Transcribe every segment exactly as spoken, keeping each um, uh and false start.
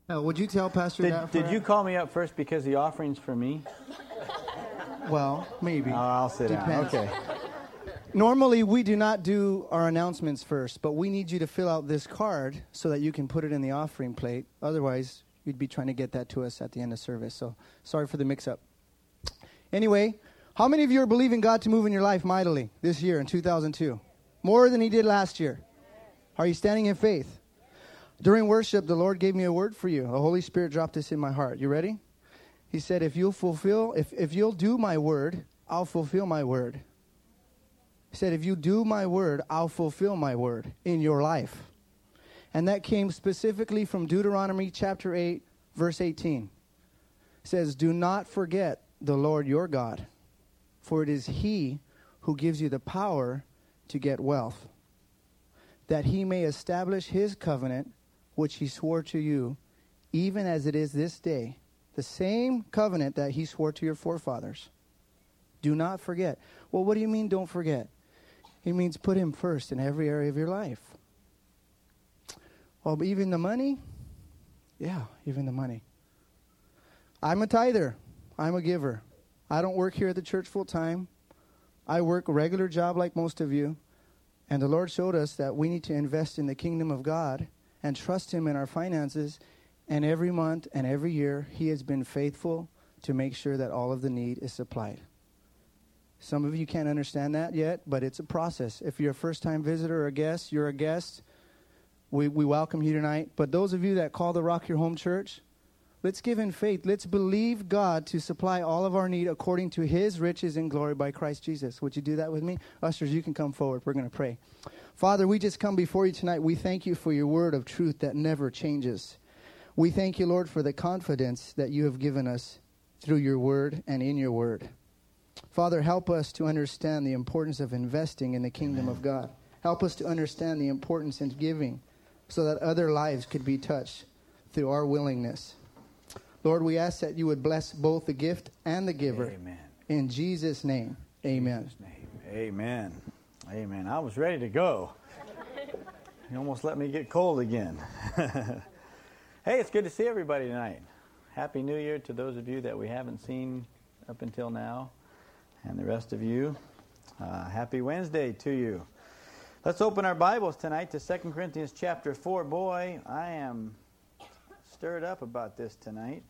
Uh, would you tell Pastor Did, that? did you call me up first because the offering's for me? Well, maybe. Oh, I'll sit Depends. down. Okay. Normally, we do not do our announcements first, but we need you to fill out this card so that you can put it in the offering plate. Otherwise, you'd be trying to get that to us at the end of service. So sorry for the mix-up. Anyway, how many of you are believing God to move in your life mightily this year in two thousand two? More than he did last year. Are you standing in faith? During worship, the Lord gave me a word for you. The Holy Spirit dropped this in my heart. You ready? He said, if you'll fulfill, if, if you'll do my word, I'll fulfill my word. He said, if you do my word, I'll fulfill my word in your life. And that came specifically from Deuteronomy chapter eight, verse eighteen. It says, do not forget the Lord your God, for it is he who gives you the power to get wealth, that he may establish his covenant, which he swore to you, even as it is this day, the same covenant that he swore to your forefathers. Do not forget. Well, what do you mean don't forget? It means put him first in every area of your life. Well, but even the money? Yeah, even the money. I'm a tither. I'm a giver. I don't work here at the church full time. I work a regular job like most of you. And the Lord showed us that we need to invest in the kingdom of God and trust him in our finances. And every month and every year, he has been faithful to make sure that all of the need is supplied. Some of you can't understand that yet, but it's a process. If you're a first-time visitor or a guest, you're a guest. We, we welcome you tonight. But those of you that call the Rock Your Home Church, let's give in faith. Let's believe God to supply all of our need according to his riches and glory by Christ Jesus. Would you do that with me? Ushers, you can come forward. We're going to pray. Father, we just come before you tonight. We thank you for your word of truth that never changes. We thank you, Lord, for the confidence that you have given us through your word and in your word. Father, help us to understand the importance of investing in the kingdom Amen. Of God. Help us to understand the importance in giving so that other lives could be touched through our willingness. Lord, we ask that you would bless both the gift and the giver. Amen. In Jesus' name, amen. Jesus' name. Amen. Amen. I was ready to go. You almost let me get cold again. Hey, it's good to see everybody tonight. Happy New Year to those of you that we haven't seen up until now. And the rest of you, uh, happy Wednesday to you. Let's open our Bibles tonight to Second Corinthians chapter four. Boy, I am stirred up about this tonight.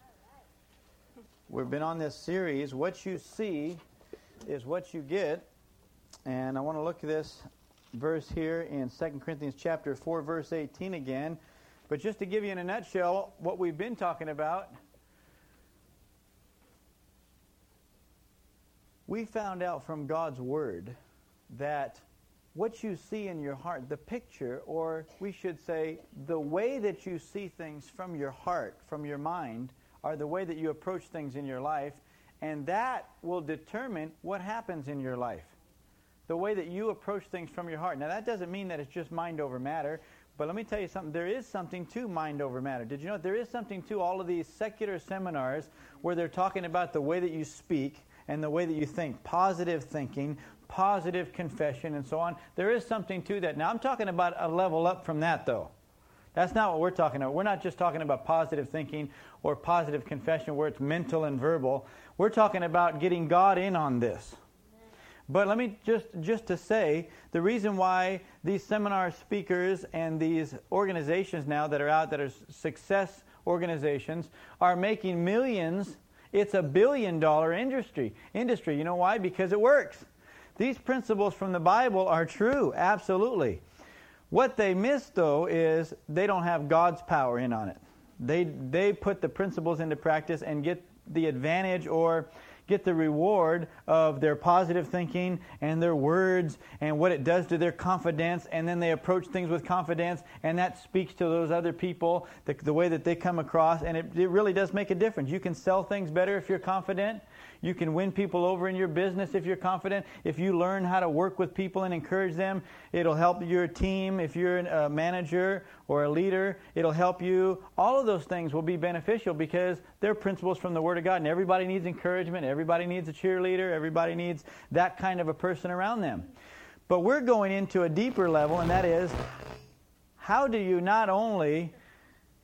We've been on this series, What You See is What You Get. And I want to look at this verse here in Second Corinthians chapter four, verse eighteen again. But just to give you in a nutshell what we've been talking about, we found out from God's Word that what you see in your heart, the picture, or we should say, the way that you see things from your heart, from your mind, are the way that you approach things in your life, and that will determine what happens in your life. The way that you approach things from your heart. Now, that doesn't mean that it's just mind over matter, but let me tell you something. There is something to mind over matter. Did you know there is something to all of these secular seminars where they're talking about the way that you speak and the way that you think, positive thinking, positive confession, and so on. There is something to that. Now, I'm talking about a level up from that, though. That's not what we're talking about. We're not just talking about positive thinking or positive confession where it's mental and verbal. We're talking about getting God in on this. But let me just, just to say, the reason why these seminar speakers and these organizations now that are out that are success organizations are making millions. It's a billion dollar industry. Industry. You know why? Because it works. These principles from the Bible are true, absolutely. What they miss, though, is they don't have God's power in on it. They they put the principles into practice and get the advantage or get the reward of their positive thinking and their words and what it does to their confidence, and then they approach things with confidence, and that speaks to those other people, the, the way that they come across, and it, it really does make a difference. You can sell things better if you're confident. You can win people over in your business if you're confident. If you learn how to work with people and encourage them, it'll help your team. If you're a manager or a leader, it'll help you. All of those things will be beneficial because they're principles from the Word of God. And everybody needs encouragement. Everybody needs a cheerleader. Everybody needs that kind of a person around them. But we're going into a deeper level, and that is, how do you not only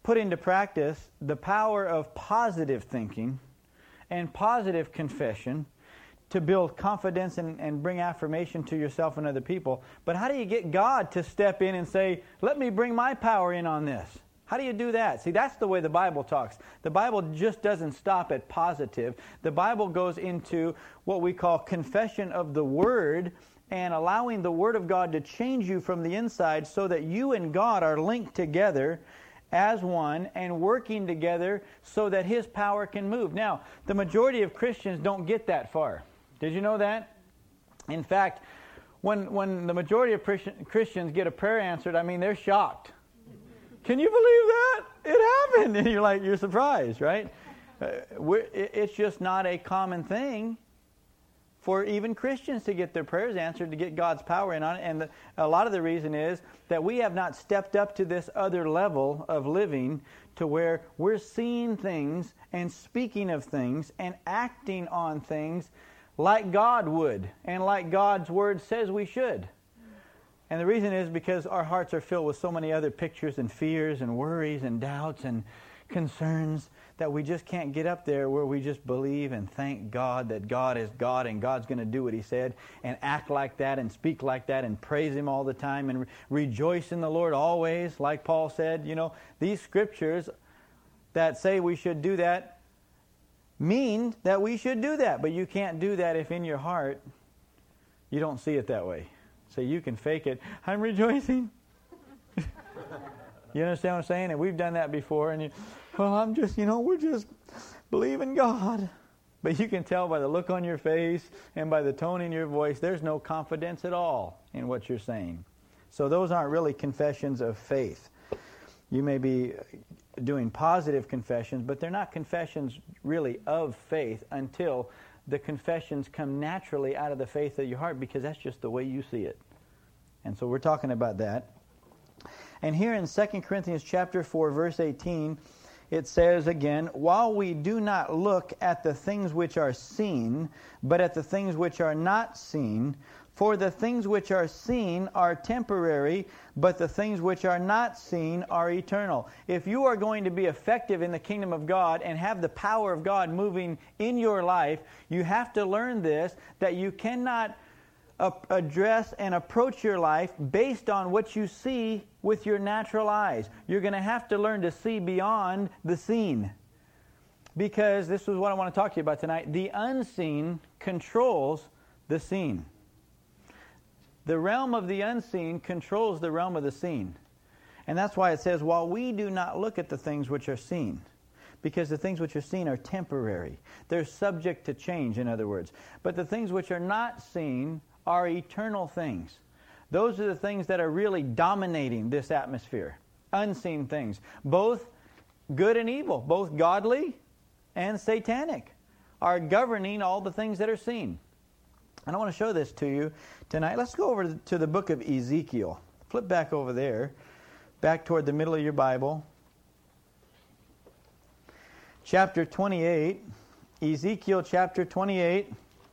put into practice the power of positive thinking and positive confession to build confidence and, and bring affirmation to yourself and other people. But how do you get God to step in and say, let me bring my power in on this? How do you do that? See, that's the way the Bible talks. The Bible just doesn't stop at positive. The Bible goes into what we call confession of the Word and allowing the Word of God to change you from the inside so that you and God are linked together as one and working together so that His power can move. Now, the majority of Christians don't get that far. Did you know that? In fact, when, when the majority of Christians get a prayer answered, I mean, they're shocked. Can you believe that? It happened. And you're like, you're surprised, right? Uh, we're, it's just not a common thing for even Christians to get their prayers answered, to get God's power in on it. And the, a lot of the reason is that we have not stepped up to this other level of living to where we're seeing things and speaking of things and acting on things like God would and like God's Word says we should. And the reason is because our hearts are filled with so many other pictures and fears and worries and doubts and concerns that we just can't get up there where we just believe and thank God that God is God and God's going to do what He said and act like that and speak like that and praise Him all the time and re- rejoice in the Lord always, like Paul said. You know, these scriptures that say we should do that mean that we should do that. But you can't do that if in your heart you don't see it that way. So you can fake it. I'm rejoicing. You understand what I'm saying? And we've done that before. And you, well, I'm just, you know, we're just believing God. But you can tell by the look on your face and by the tone in your voice, there's no confidence at all in what you're saying. So those aren't really confessions of faith. You may be doing positive confessions, but they're not confessions really of faith until the confessions come naturally out of the faith of your heart, because that's just the way you see it. And so we're talking about that. And here in Second Corinthians chapter four, verse eighteen, it says again, while we do not look at the things which are seen, but at the things which are not seen, for the things which are seen are temporary, but the things which are not seen are eternal. If you are going to be effective in the kingdom of God and have the power of God moving in your life, you have to learn this, that you cannot uh, address and approach your life based on what you see with your natural eyes. You're going to have to learn to see beyond the seen. Because this is what I want to talk to you about tonight. The unseen controls the seen. The realm of the unseen controls the realm of the seen. And that's why it says, while we do not look at the things which are seen, because the things which are seen are temporary. They're subject to change, in other words. But the things which are not seen are eternal things. Those are the things that are really dominating this atmosphere. Unseen things. Both good and evil, both godly and satanic, are governing all the things that are seen. And I want to show this to you tonight. Let's go over to the book of Ezekiel. Flip back over there, back toward the middle of your Bible. Chapter twenty-eight. Ezekiel chapter twenty-eight.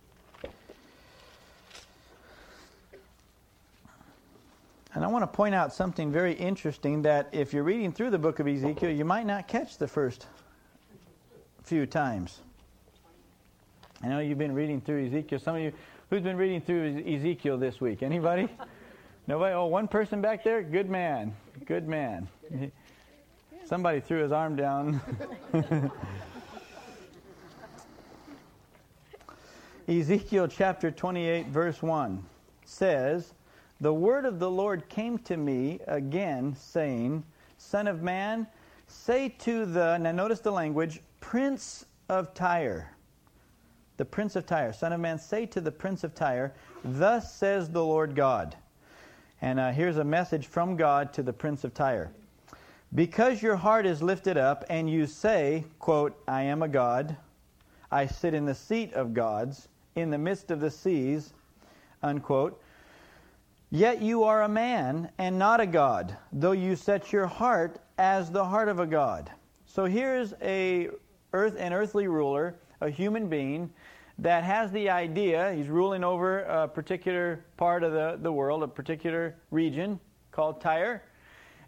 And I want to point out something very interesting, that if you're reading through the book of Ezekiel, you might not catch the first few times. I know you've been reading through Ezekiel. Some of you, who's been reading through Ezekiel this week? Anybody? Nobody? Oh, one person back there? Good man. Good man. Somebody threw his arm down. Ezekiel chapter twenty-eight, verse one says, the word of the Lord came to me again, saying, Son of man, say to the, now notice the language, Prince of Tyre. The Prince of Tyre. Son of man, say to the Prince of Tyre, thus says the Lord God. And uh, here's a message from God to the Prince of Tyre. Because your heart is lifted up, and you say, quote, I am a God, I sit in the seat of gods, in the midst of the seas, unquote, yet you are a man and not a God, though you set your heart as the heart of a God. So here's a earth, an earthly ruler, a human being, that has the idea, he's ruling over a particular part of the, the world, a particular region called Tyre,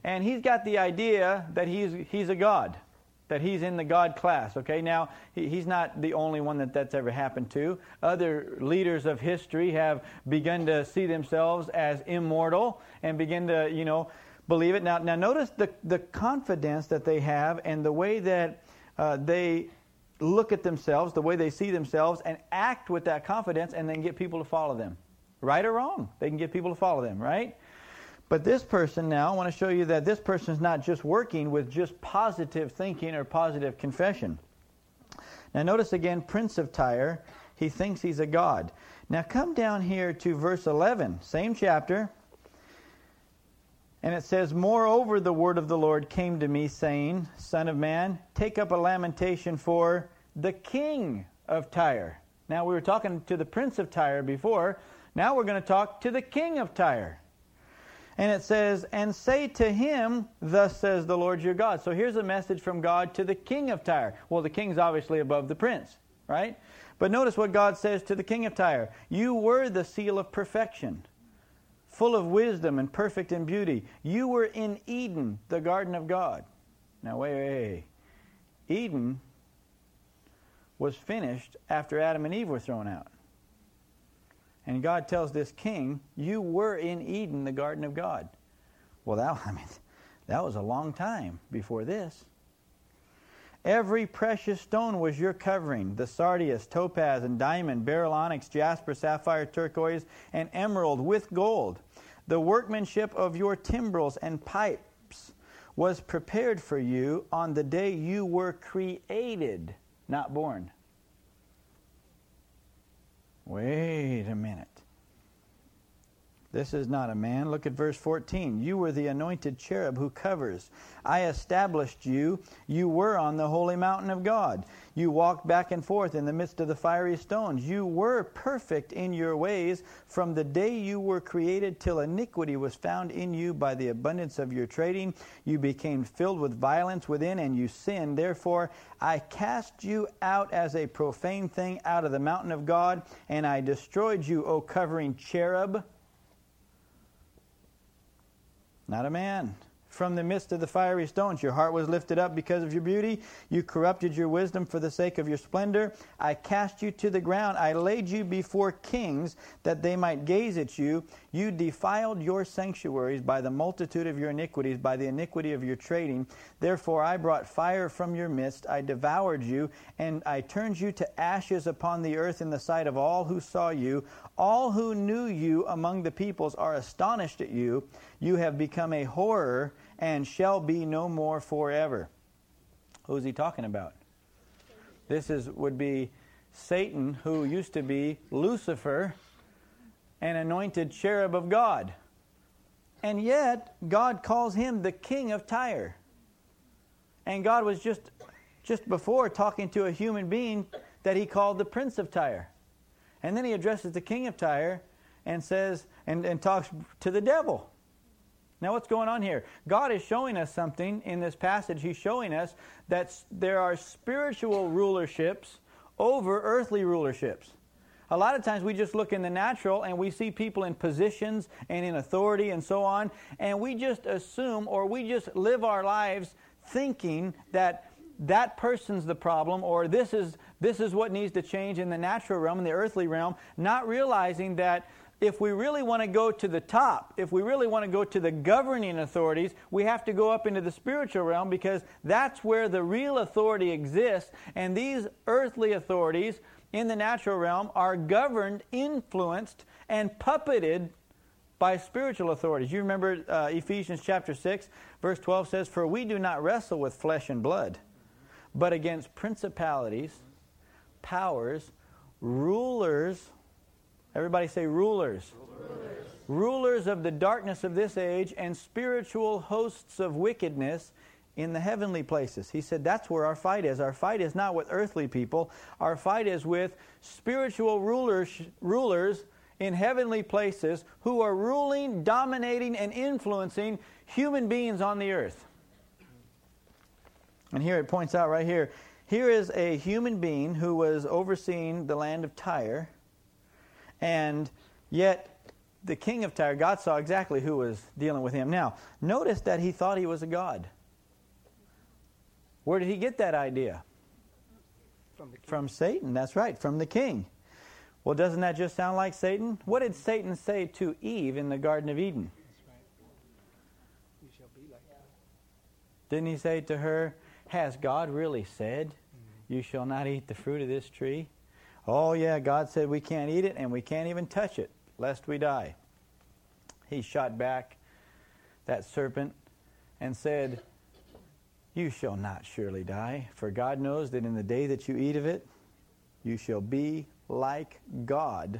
and he's got the idea that he's he's a god, that he's in the God class. Okay, now he, he's not the only one that that's ever happened to. Other leaders of history have begun to see themselves as immortal and begin to, you know, believe it. Now, now notice the the confidence that they have and the way that uh, they look at themselves, the way they see themselves, and act with that confidence, and then get people to follow them. Right or wrong, they can get people to follow them, right? But this person now, I want to show you that this person is not just working with just positive thinking or positive confession. Now notice again, Prince of Tyre, he thinks he's a god. Now come down here to verse eleven, same chapter. And it says, "Moreover, the word of the Lord came to me, saying, Son of man, take up a lamentation for the king of Tyre." Now we were talking to the Prince of Tyre before. Now we're going to talk to the king of Tyre. And it says, "And say to him, Thus says the Lord your God." So here's a message from God to the king of Tyre. Well, the king's obviously above the prince, right? But notice what God says to the king of Tyre. "You were the seal of perfection, full of wisdom and perfect in beauty. You were in Eden, the garden of God." Now wait, wait, wait. Eden was finished after Adam and Eve were thrown out. And God tells this king, "You were in Eden, the garden of God." Well, that, I mean, that was a long time before this. "Every precious stone was your covering, the sardius, topaz, and diamond, beryl, onyx, jasper, sapphire, turquoise, and emerald with gold. The workmanship of your timbrels and pipes was prepared for you on the day you were created," not born. Wait a minute. This is not a man. Look at verse fourteen. "You were the anointed cherub who covers. I established you. You were on the holy mountain of God. You walked back and forth in the midst of the fiery stones. You were perfect in your ways from the day you were created till iniquity was found in you by the abundance of your trading. You became filled with violence within, and you sinned. Therefore, I cast you out as a profane thing out of the mountain of God, and I destroyed you, O covering cherub." Not a man. "From the midst of the fiery stones, your heart was lifted up because of your beauty. You corrupted your wisdom for the sake of your splendor. I cast you to the ground. I laid you before kings that they might gaze at you. You defiled your sanctuaries by the multitude of your iniquities, by the iniquity of your trading. Therefore I brought fire from your midst. I devoured you, and I turned you to ashes upon the earth in the sight of all who saw you. All who knew you among the peoples are astonished at you. You have become a horror and shall be no more forever." Who's he talking about? This is would be Satan, who used to be Lucifer, an anointed cherub of God. And yet, God calls him the king of Tyre. And God was just, just before talking to a human being that he called the Prince of Tyre. And then he addresses the king of Tyre and says, and, and talks to the devil. Now what's going on here? God is showing us something in this passage. He's showing us that there are spiritual rulerships over earthly rulerships. A lot of times we just look in the natural and we see people in positions and in authority and so on, and we just assume, or we just live our lives thinking that that person's the problem, or this is this is what needs to change in the natural realm, in the earthly realm, not realizing that if we really want to go to the top, if we really want to go to the governing authorities, we have to go up into the spiritual realm, because that's where the real authority exists. And these earthly authorities in the natural realm are governed, influenced, and puppeted by spiritual authorities. You remember uh, Ephesians chapter six, verse twelve says, "For we do not wrestle with flesh and blood, but against principalities, powers, rulers." Everybody say rulers. Rulers. Rulers of the darkness of this age and spiritual hosts of wickedness in the heavenly places. He said that's where our fight is. Our fight is not with earthly people. Our fight is with spiritual rulers, rulers in heavenly places who are ruling, dominating, and influencing human beings on the earth. And here it points out right here, here is a human being who was overseeing the land of Tyre, and yet the king of Tyre, God saw exactly who was dealing with him. Now, notice that he thought he was a god. Where did he get that idea? From the king. From Satan, that's right, from the king. Well, doesn't that just sound like Satan? What did Satan say to Eve in the Garden of Eden? That's right. You shall be like God. Didn't he say to her, has God really said, mm-hmm. you shall not eat the fruit of this tree? Oh, yeah, God said we can't eat it and we can't even touch it, lest we die. He shot back that serpent and said, you shall not surely die, for God knows that in the day that you eat of it, you shall be like God,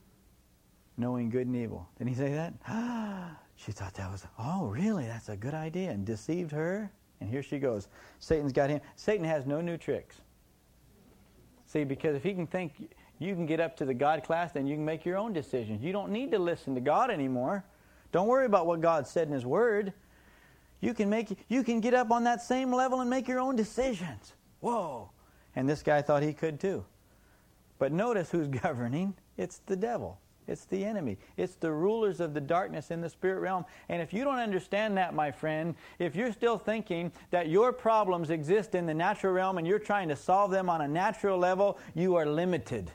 knowing good and evil. Didn't he say that? She thought that was, oh, really? That's a good idea. And deceived her. And here she goes. Satan's got him. Satan has no new tricks. See, because if he can think you can get up to the God class, then you can make your own decisions. You don't need to listen to God anymore. Don't worry about what God said in His Word. You can make you can get up on that same level and make your own decisions. Whoa. And this guy thought he could too. But notice who's governing. It's the devil. It's the enemy. It's the rulers of the darkness in the spirit realm. And if you don't understand that, my friend, if you're still thinking that your problems exist in the natural realm and you're trying to solve them on a natural level, you are limited.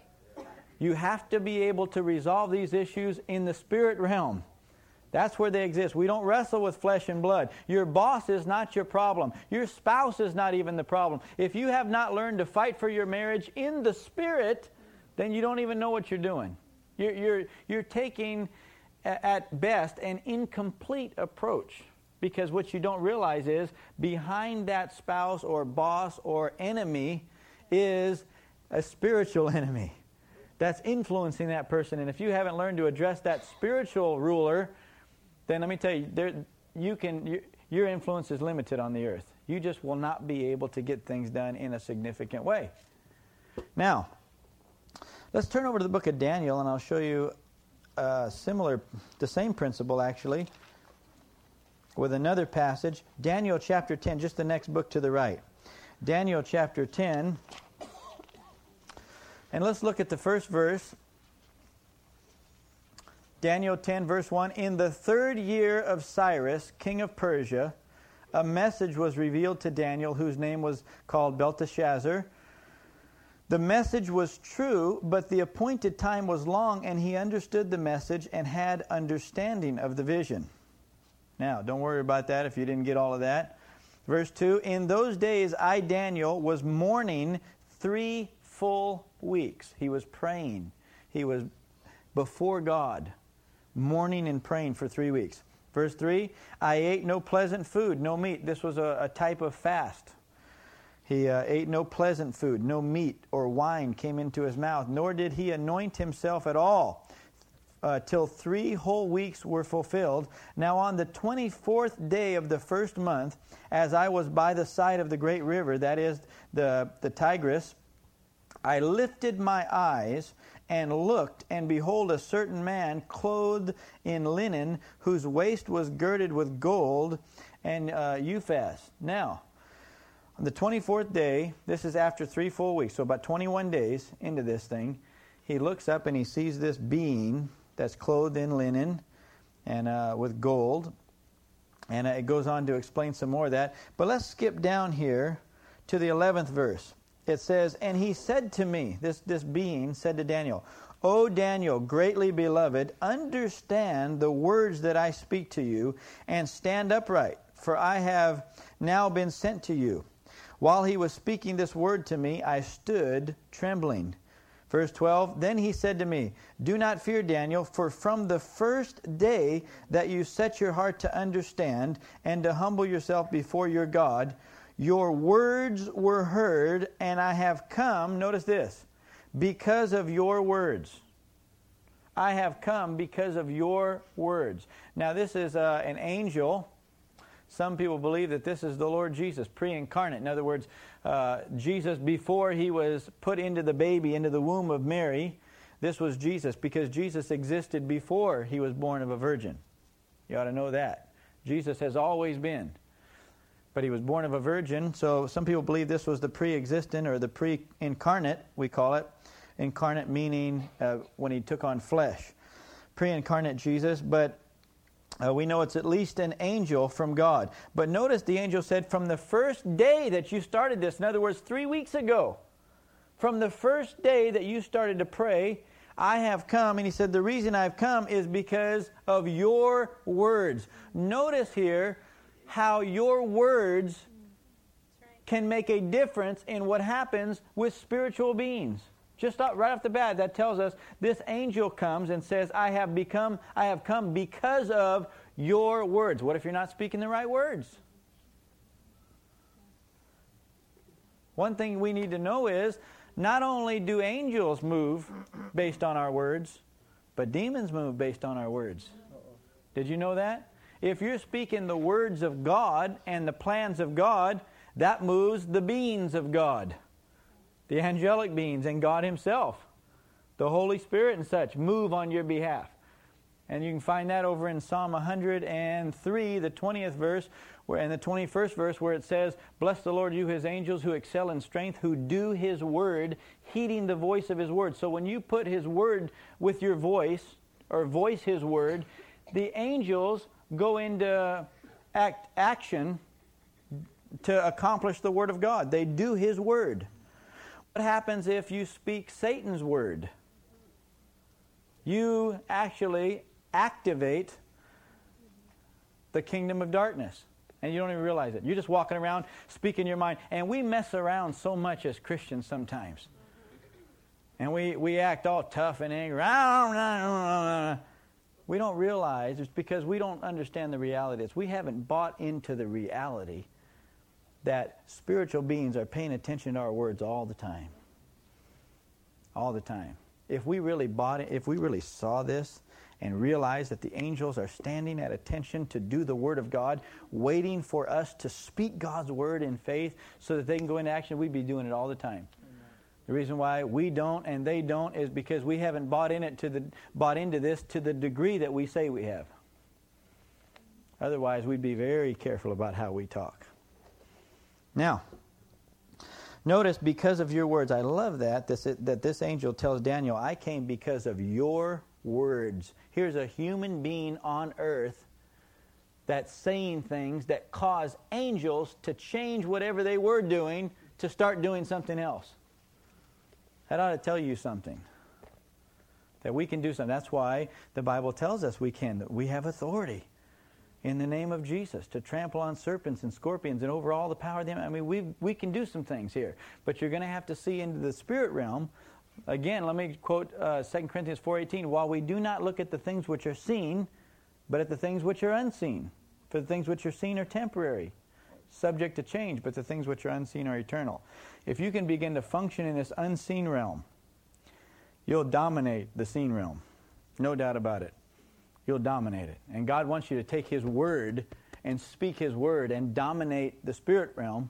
You have to be able to resolve these issues in the spirit realm. That's where they exist. We don't wrestle with flesh and blood. Your boss is not your problem. Your spouse is not even the problem. If you have not learned to fight for your marriage in the spirit, then you don't even know what you're doing. You're, you're, you're taking, at best, an incomplete approach. Because what you don't realize is, behind that spouse or boss or enemy is a spiritual enemy that's influencing that person. And if you haven't learned to address that spiritual ruler, then let me tell you, there, you can, you, your influence is limited on the earth. You just will not be able to get things done in a significant way. Now, let's turn over to the book of Daniel, and I'll show you a similar, the same principle actually, with another passage. Daniel chapter ten, just the next book to the right. Daniel chapter ten, and let's look at the first verse. Daniel ten, verse one, in the third year of Cyrus, king of Persia, a message was revealed to Daniel, whose name was called Belteshazzar. The message was true, but the appointed time was long, and he understood the message and had understanding of the vision. Now, don't worry about that if you didn't get all of that. Verse two, in those days I, Daniel, was mourning three full weeks. He was praying. He was before God, mourning and praying for three weeks. Verse three, I ate no pleasant food, no meat. This was a, a type of fast. He uh, ate no pleasant food, no meat or wine came into his mouth, nor did he anoint himself at all, uh, till three whole weeks were fulfilled. Now on the twenty-fourth day of the first month, as I was by the side of the great river, that is the, the Tigris, I lifted my eyes and looked, and behold, a certain man clothed in linen, whose waist was girded with gold and uh, Uphaz. Now, on the twenty-fourth day, this is after three full weeks, so about twenty-one days into this thing, he looks up and he sees this being that's clothed in linen and uh, with gold. And uh, it goes on to explain some more of that. But let's skip down here to the eleventh verse. It says, and he said to me, this, this being said to Daniel, O Daniel, greatly beloved, understand the words that I speak to you, and stand upright, for I have now been sent to you. While he was speaking this word to me, I stood trembling. Verse twelve, then he said to me, do not fear, Daniel, for from the first day that you set your heart to understand and to humble yourself before your God, your words were heard, and I have come, notice this, because of your words. I have come because of your words. Now this is uh, an angel. Some people believe that this is the Lord Jesus, pre-incarnate. In other words, uh, Jesus before he was put into the baby, into the womb of Mary, this was Jesus, because Jesus existed before he was born of a virgin. You ought to know that. Jesus has always been. But he was born of a virgin, so some people believe this was the pre-existent or the pre-incarnate, we call it. Incarnate meaning uh, when he took on flesh. pre-incarnate Jesus, but uh, we know it's at least an angel from God. But notice the angel said, from the first day that you started this, in other words, three weeks ago, from the first day that you started to pray, I have come. And he said, the reason I've come is because of your words. Notice here how your words can make a difference in what happens with spiritual beings. Just right off the bat, that tells us this angel comes and says, I have become, I have come because of your words. What if you're not speaking the right words? One thing we need to know is, not only do angels move based on our words, but demons move based on our words. Did you know that? If you're speaking the words of God and the plans of God, that moves the beings of God. The angelic beings and God Himself. The Holy Spirit and such move on your behalf. And you can find that over in Psalm one hundred three, the twentieth verse, where, and the twenty-first verse, where it says, bless the Lord, you His angels who excel in strength, who do His word, heeding the voice of His word. So when you put His word with your voice, or voice His word, the angels go into act, action to accomplish the word of God. They do His word. What happens if you speak Satan's word? You actually activate the kingdom of darkness. And you don't even realize it. You're just walking around, speaking your mind. And we mess around so much as Christians sometimes. And we, we act all tough and angry. We don't realize it's because we don't understand the reality. It's we haven't bought into the reality that spiritual beings are paying attention to our words all the time. All the time. If we really bought it, if we really saw this and realized that the angels are standing at attention to do the Word of God, waiting for us to speak God's Word in faith so that they can go into action, we'd be doing it all the time. Amen. The reason why we don't and they don't is because we haven't bought in it to the bought into this to the degree that we say we have. Otherwise, we'd be very careful about how we talk. Now, notice, because of your words, I love that, this, that this angel tells Daniel, I came because of your words. Here's a human being on earth that's saying things that cause angels to change whatever they were doing to start doing something else. That ought to tell you something. That we can do something. That's why the Bible tells us we can. That we have authority in the name of Jesus to trample on serpents and scorpions and over all the power of them. I mean, we we can do some things here. But you're going to have to see into the spirit realm. Again, let me quote uh, Second Corinthians four eighteen. While we do not look at the things which are seen, but at the things which are unseen. For the things which are seen are temporary, subject to change, but the things which are unseen are eternal. If you can begin to function in this unseen realm, you'll dominate the seen realm. No doubt about it. You'll dominate it. And God wants you to take His Word and speak His Word and dominate the spirit realm,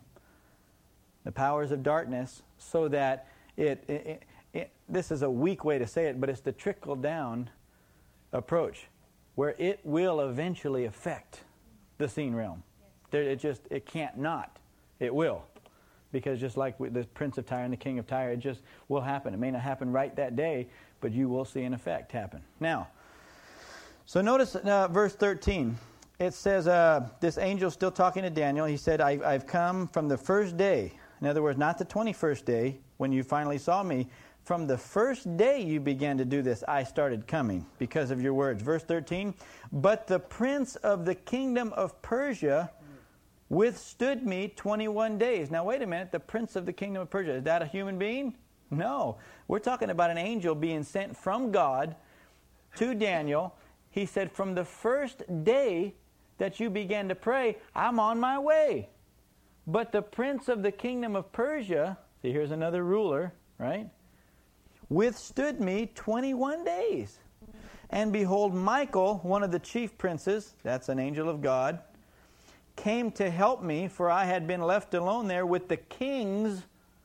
the powers of darkness, so that it, it, it, it this is a weak way to say it, but it's the trickle-down approach, where it will eventually affect the seen realm. There, it just, it can't not. It will. Because just like with the Prince of Tyre and the King of Tyre, it just will happen. It may not happen right that day, but you will see an effect happen. Now, so notice uh, verse thirteen. It says, uh, this angel still talking to Daniel. He said, I, I've come from the first day. In other words, not the twenty-first day when you finally saw me. From the first day you began to do this, I started coming because of your words. Verse thirteen, but the prince of the kingdom of Persia withstood me twenty-one days. Now, wait a minute. The prince of the kingdom of Persia, is that a human being? No. We're talking about an angel being sent from God to Daniel. He said, from the first day that you began to pray, I'm on my way. But the prince of the kingdom of Persia, see, here's another ruler, right? Withstood me twenty-one days. And behold, Michael, one of the chief princes, that's an angel of God, came to help me, for I had been left alone there with the kings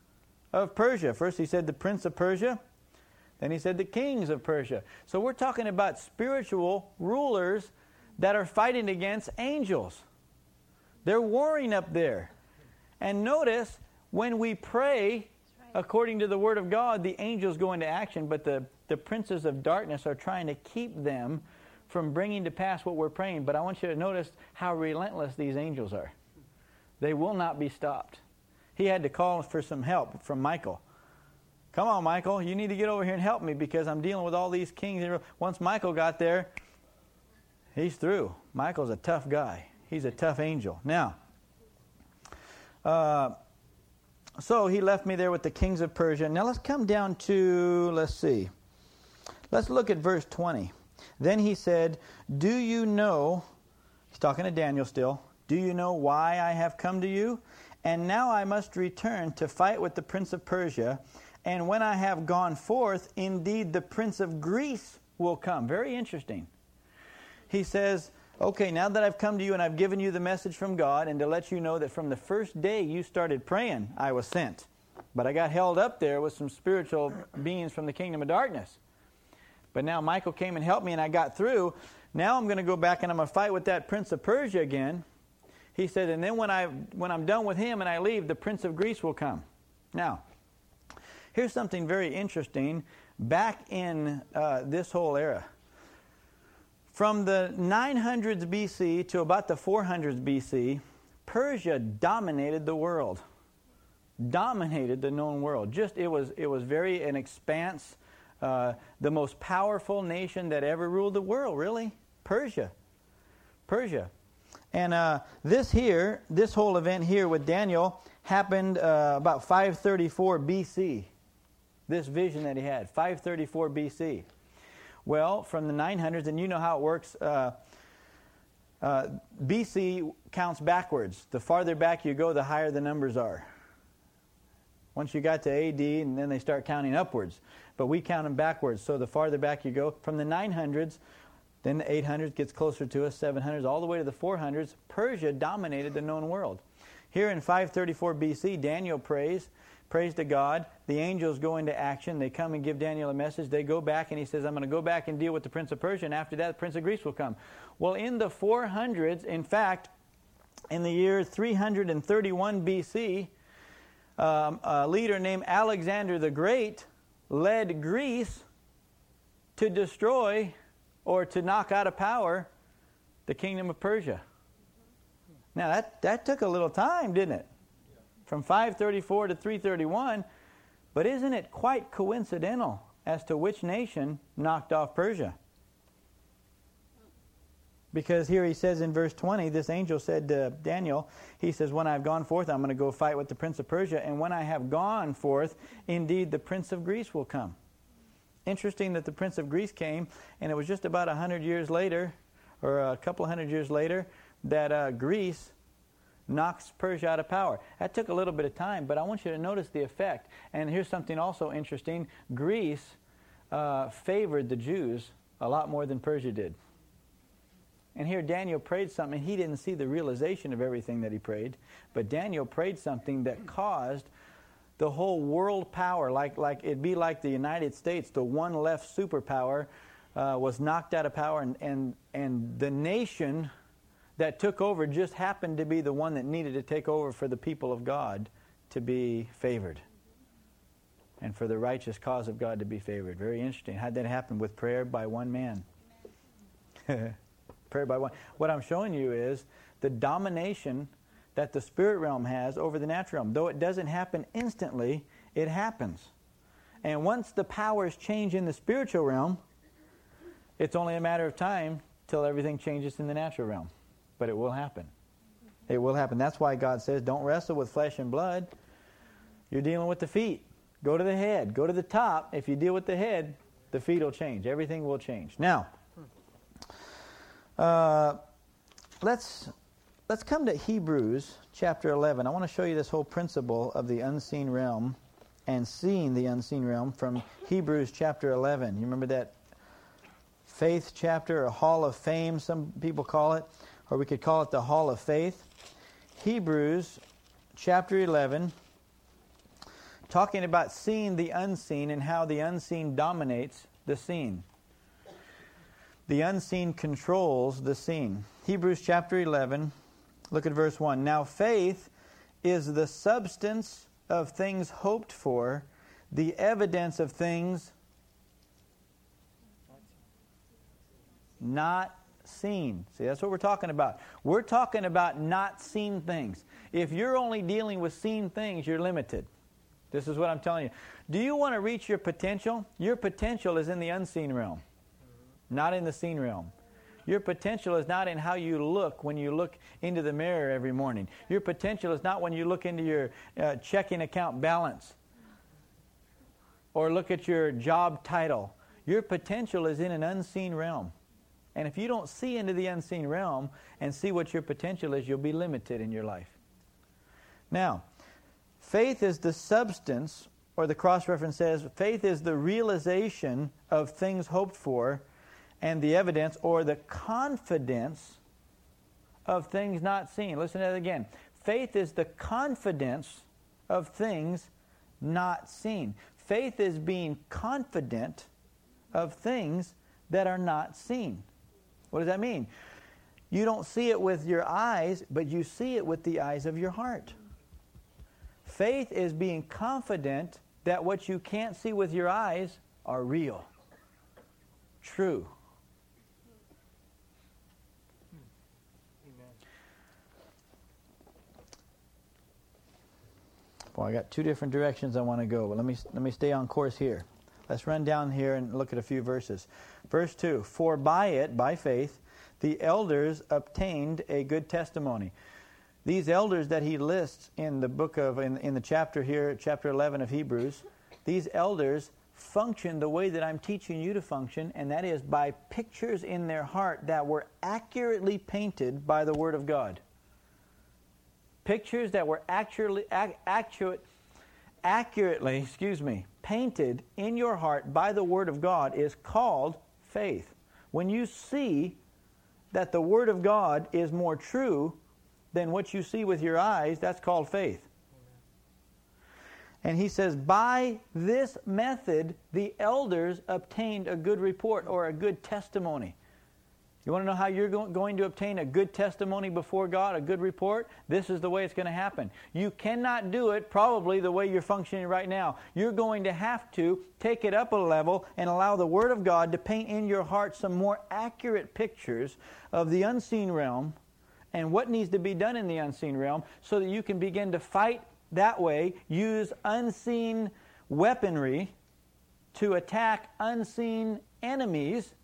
of Persia. First he said the prince of Persia, then he said the kings of Persia. So we're talking about spiritual rulers that are fighting against angels. They're warring up there. And notice, when we pray according to the Word of God, the angels go into action, but the, the princes of darkness are trying to keep them from bringing to pass what we're praying. But I want you to notice how relentless these angels are. They will not be stopped. He had to call for some help from Michael. Come on, Michael, you need to get over here and help me because I'm dealing with all these kings. Once Michael got there, he's through. Michael's a tough guy. He's a tough angel. Now, uh, so he left me there with the kings of Persia. Now let's come down to, let's see. Let's look at verse twenty. Then he said, do you know, he's talking to Daniel still, do you know why I have come to you? And now I must return to fight with the prince of Persia. And when I have gone forth, indeed the prince of Greece will come. Very interesting. He says, okay, now that I've come to you and I've given you the message from God, and to let you know that from the first day you started praying, I was sent. But I got held up there with some spiritual beings from the kingdom of darkness. But now Michael came and helped me and I got through. Now I'm going to go back and I'm going to fight with that prince of Persia again. He said, and then when, I, when I'm done with him and I leave, the prince of Greece will come. Now, here's something very interesting back in uh, this whole era. From the nine hundreds B C to about the four hundreds B C, Persia dominated the world. Dominated the known world. Just it was it was very an expanse, uh, the most powerful nation that ever ruled the world, really. Persia. Persia. And uh, this here, this whole event here with Daniel happened uh, about five thirty-four B C. This vision that he had, five thirty-four B C. Well, from the nine hundreds, and you know how it works, uh, uh, B C counts backwards. The farther back you go, the higher the numbers are. Once you got to A D, and then they start counting upwards. But we count them backwards, so the farther back you go, from the nine hundreds, then the eight hundreds gets closer to us, seven hundreds, all the way to the four hundreds, Persia dominated the known world. Here in five thirty-four B C, Daniel prays, prays to God. The angels go into action. They come and give Daniel a message. They go back, and he says, I'm going to go back and deal with the prince of Persia, and after that, the prince of Greece will come. Well, in the four hundreds, in fact, in the year three hundred thirty-one B C, um, a leader named Alexander the Great led Greece to destroy or to knock out of power the kingdom of Persia. Now, that, that took a little time, didn't it? From five thirty-four to three thirty-one. But isn't it quite coincidental as to which nation knocked off Persia? Because here he says in verse twenty, this angel said to Daniel, he says, when I have gone forth, I'm going to go fight with the prince of Persia. And when I have gone forth, indeed the prince of Greece will come. Interesting that the prince of Greece came, and it was just about a hundred years later, or a couple of hundred years later, that uh, Greece knocks Persia out of power. That took a little bit of time, but I want you to notice the effect. And here's something also interesting. Greece uh, favored the Jews a lot more than Persia did. And here Daniel prayed something. He didn't see the realization of everything that he prayed, but Daniel prayed something that caused the whole world power, like, like it'd be like the United States, the one left superpower, uh, was knocked out of power, and, and, and the nation that took over just happened to be the one that needed to take over for the people of God to be favored. And for the righteous cause of God to be favored. Very interesting. How'd that happen? With prayer by one man. Prayer by one. What I'm showing you is the domination that the spirit realm has over the natural realm. Though it doesn't happen instantly, it happens. And once the powers change in the spiritual realm, it's only a matter of time till everything changes in the natural realm. But it will happen. It will happen. That's why God says, don't wrestle with flesh and blood. You're dealing with the feet. Go to the head. Go to the top. If you deal with the head, the feet will change. Everything will change. Now, uh, let's let's come to Hebrews chapter eleven. I want to show you this whole principle of the unseen realm and seeing the unseen realm from Hebrews chapter eleven. You remember that faith chapter, or hall of fame, some people call it, or we could call it the hall of faith. Hebrews chapter eleven, talking about seeing the unseen and how the unseen dominates the seen. The unseen controls the seen. Hebrews chapter eleven, look at verse one. Now faith is the substance of things hoped for, the evidence of things not seen. See, that's what we're talking about. We're talking about not seen things. If you're only dealing with seen things, you're limited. This is what I'm telling you. Do you want to reach your potential? Your potential is in the unseen realm, not in the seen realm. Your potential is not in how you look when you look into the mirror every morning. Your potential is not when you look into your uh, checking account balance or look at your job title. Your potential is in an unseen realm. And if you don't see into the unseen realm and see what your potential is, you'll be limited in your life. Now, faith is the substance, or the cross-reference says, faith is the realization of things hoped for and the evidence or the confidence of things not seen. Listen to that again. Faith is the confidence of things not seen. Faith is being confident of things that are not seen. What does that mean? You don't see it with your eyes, but you see it with the eyes of your heart. Faith is being confident that what you can't see with your eyes are real, true. Well, I got two different directions I want to go, but let me let me stay on course here. Let's run down here and look at a few verses. Verse two, for by it, by faith, the elders obtained a good testimony. These elders that he lists in the book of, in, in the chapter here, chapter eleven of Hebrews, these elders function the way that I'm teaching you to function, and that is by pictures in their heart that were accurately painted by the Word of God. Pictures that were accurately, ac- accurate, accurately, excuse me, painted in your heart by the Word of God is called faith. When you see that the Word of God is more true than what you see with your eyes, that's called faith. And he says, by this method, the elders obtained a good report or a good testimony. You want to know how you're going to obtain a good testimony before God, a good report? This is the way it's going to happen. You cannot do it probably the way you're functioning right now. You're going to have to take it up a level and allow the Word of God to paint in your heart some more accurate pictures of the unseen realm and what needs to be done in the unseen realm so that you can begin to fight that way, use unseen weaponry to attack unseen enemies,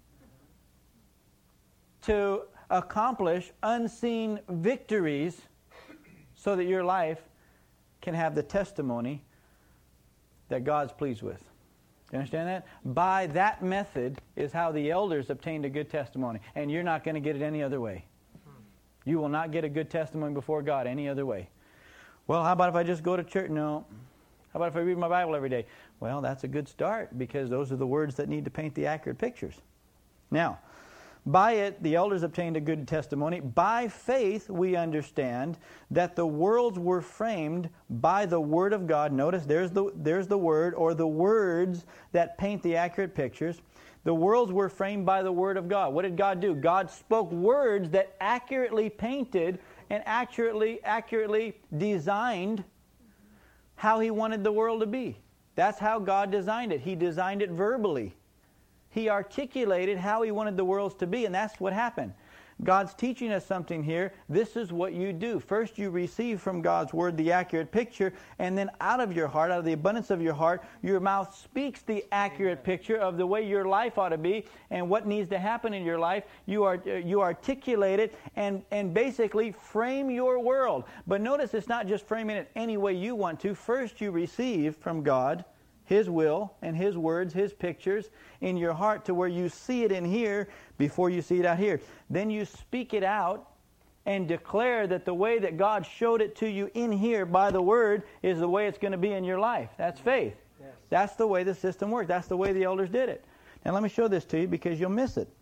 to accomplish unseen victories so that your life can have the testimony that God's pleased with. You understand that? By that method is how the elders obtained a good testimony. And you're not going to get it any other way. You will not get a good testimony before God any other way. Well, how about if I just go to church? No. How about if I read my Bible every day? Well, that's a good start because those are the words that need to paint the accurate pictures. Now, by it, the elders obtained a good testimony. By faith, we understand that the worlds were framed by the Word of God. Notice there's the, there's the Word, or the words that paint the accurate pictures. The worlds were framed by the Word of God. What did God do? God spoke words that accurately painted and accurately, accurately designed how He wanted the world to be. That's how God designed it. He designed it verbally. He articulated how He wanted the worlds to be, and that's what happened. God's teaching us something here. This is what you do. First, you receive from God's Word the accurate picture, and then out of your heart, out of the abundance of your heart, your mouth speaks the accurate picture of the way your life ought to be and what needs to happen in your life. You are you articulate it and, and basically frame your world. But notice it's not just framing it any way you want to. First, you receive from God His will and His words, His pictures in your heart to where you see it in here before you see it out here. Then you speak it out and declare that the way that God showed it to you in here by the Word is the way it's going to be in your life. That's faith. Yes. That's the way the system works. That's the way the elders did it. Now let me show this to you because you'll miss it.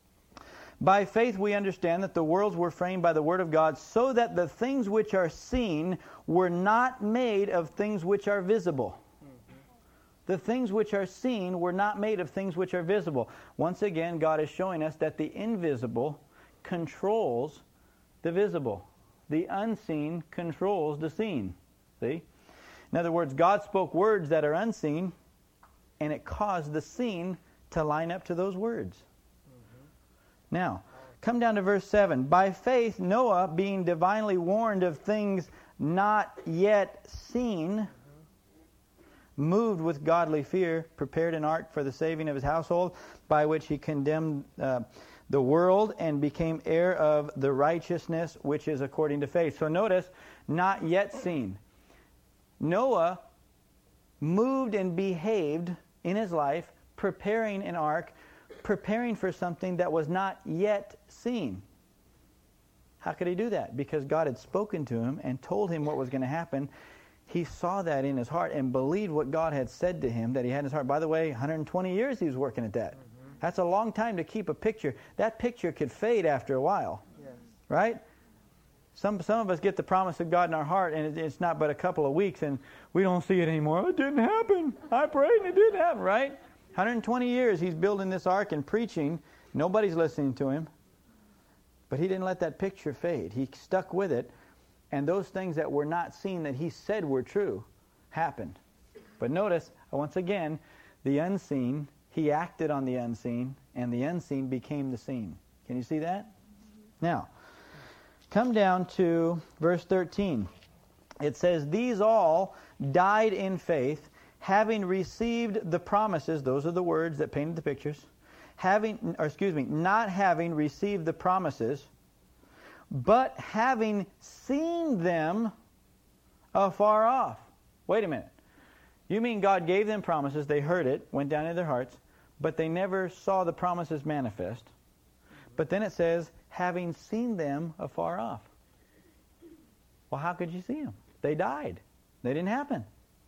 By faith we understand that the worlds were framed by the Word of God so that the things which are seen were not made of things which are visible. The things which are seen were not made of things which are visible. Once again, God is showing us that the invisible controls the visible. The unseen controls the seen. See? In other words, God spoke words that are unseen, and it caused the seen to line up to those words. Mm-hmm. Now, come down to verse seven. By faith, Noah, being divinely warned of things not yet seen, moved with godly fear, prepared an ark for the saving of his household, by which he condemned uh, the world and became heir of the righteousness which is according to faith. So notice, not yet seen. Noah moved and behaved in his life, preparing an ark, preparing for something that was not yet seen. How could he do that? Because God had spoken to him and told him what was going to happen. He saw that in his heart and believed what God had said to him that he had in his heart. By the way, one hundred twenty years he was working at that. Mm-hmm. That's a long time to keep a picture. That picture could fade after a while. Yes. Right? Some some of us get the promise of God in our heart, and it, it's not but a couple of weeks, and we don't see it anymore. Oh, it didn't happen. I prayed and it didn't happen, right? one hundred twenty years he's building this ark and preaching. Nobody's listening to him. But he didn't let that picture fade. He stuck with it. And those things that were not seen that he said were true happened. But notice, once again, the unseen, he acted on the unseen, and the unseen became the seen. Can you see that? Now, come down to verse thirteen. It says, these all died in faith, having received the promises, those are the words that painted the pictures, having, or excuse me, not having received the promises, but having seen them afar off. Wait a minute. You mean God gave them promises, they heard it, went down into their hearts, but they never saw the promises manifest. But then it says, having seen them afar off. Well, how could you see them? They died. They didn't happen.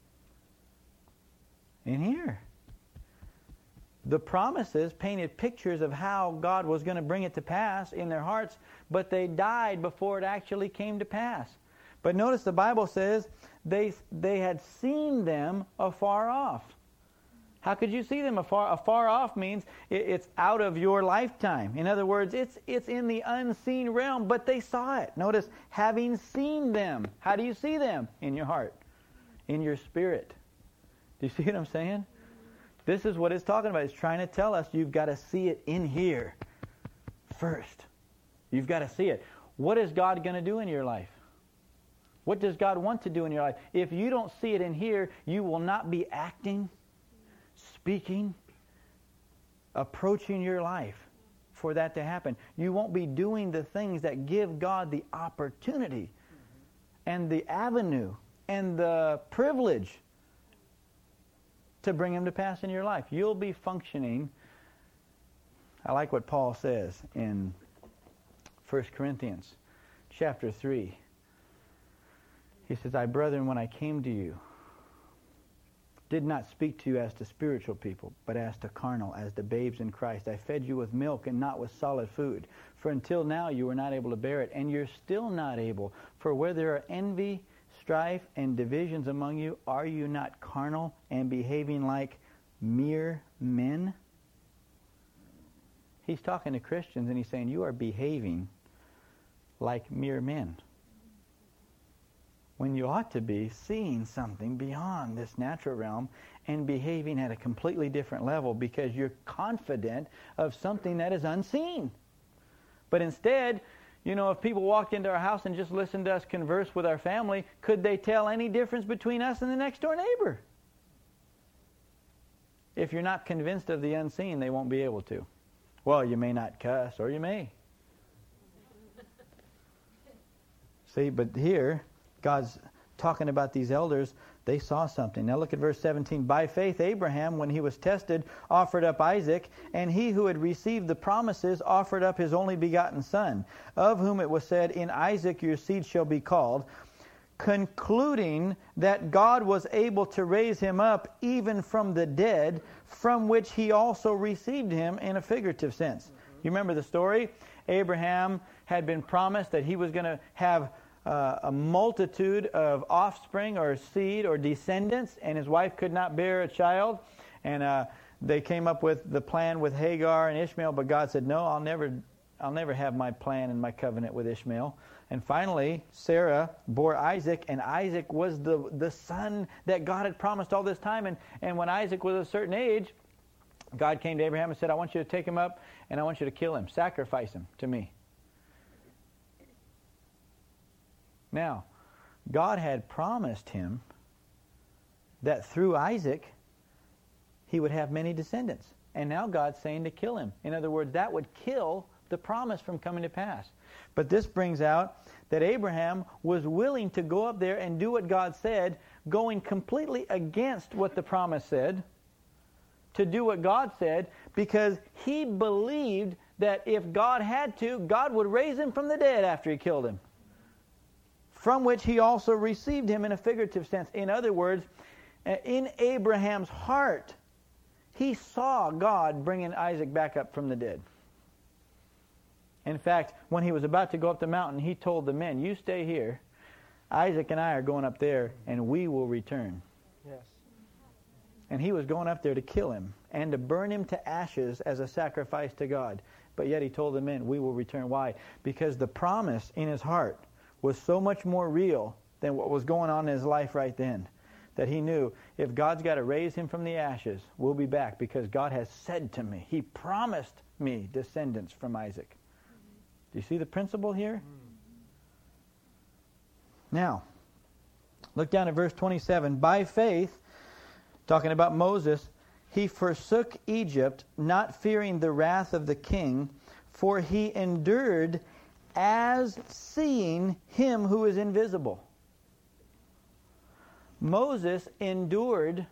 In here, the promises painted pictures of how God was going to bring it to pass in their hearts, but they died before it actually came to pass. But notice the Bible says they they had seen them afar off. How could you see them afar? Afar off means it, it's out of your lifetime. In other words, it's it's in the unseen realm, but they saw it. Notice, having seen them. How do you see them? In your heart, in your spirit. Do you see what I'm saying? This is what it's talking about. It's trying to tell us you've got to see it in here first. You've got to see it. What is God going to do in your life? What does God want to do in your life? If you don't see it in here, you will not be acting, speaking, approaching your life for that to happen. You won't be doing the things that give God the opportunity and the avenue and the privilege to bring him to pass in your life. You'll be functioning. I like what Paul says in First Corinthians chapter three. He says, I, brethren, when I came to you, did not speak to you as to spiritual people, but as to carnal, as to babes in Christ. I fed you with milk and not with solid food. For until now you were not able to bear it, and you're still not able. For where there are envy, strife, and divisions among you, are you not carnal and behaving like mere men? He's talking to Christians, and he's saying, you are behaving like mere men, when you ought to be seeing something beyond this natural realm and behaving at a completely different level, because you're confident of something that is unseen. But instead, you know, if people walked into our house and just listened to us converse with our family, could they tell any difference between us and the next door neighbor? If you're not convinced of the unseen, they won't be able to. Well, you may not cuss, or you may. See, but here, God's talking about these elders. They saw something. Now look at verse seventeen. By faith Abraham, when he was tested, offered up Isaac, and he who had received the promises offered up his only begotten son, of whom it was said, in Isaac your seed shall be called, concluding that God was able to raise him up even from the dead, from which he also received him in a figurative sense. Mm-hmm. You remember the story? Abraham had been promised that he was going to have Uh, a multitude of offspring or seed or descendants, and his wife could not bear a child, and uh, they came up with the plan with Hagar and Ishmael, but God said, no, I'll never I'll never have my plan and my covenant with Ishmael. And finally, Sarah bore Isaac, and Isaac was the, the son that God had promised all this time, and, and when Isaac was a certain age, God came to Abraham and said, I want you to take him up and I want you to kill him, sacrifice him to me. Now, God had promised him that through Isaac, he would have many descendants. And now God's saying to kill him. In other words, that would kill the promise from coming to pass. But this brings out that Abraham was willing to go up there and do what God said, going completely against what the promise said, to do what God said, because he believed that if God had to, God would raise him from the dead after he killed him. From which he also received him in a figurative sense. In other words, in Abraham's heart, he saw God bringing Isaac back up from the dead. In fact, when he was about to go up the mountain, he told the men, you stay here. Isaac and I are going up there, and we will return. Yes. And he was going up there to kill him and to burn him to ashes as a sacrifice to God. But yet he told the men, we will return. Why? Because the promise in his heart was so much more real than what was going on in his life right then, that he knew, if God's got to raise him from the ashes, we'll be back, because God has said to me, he promised me descendants from Isaac. Do you see the principle here? Now, look down at verse twenty-seven. By faith, talking about Moses, he forsook Egypt, not fearing the wrath of the king, for he endured as seeing him who is invisible. Moses endured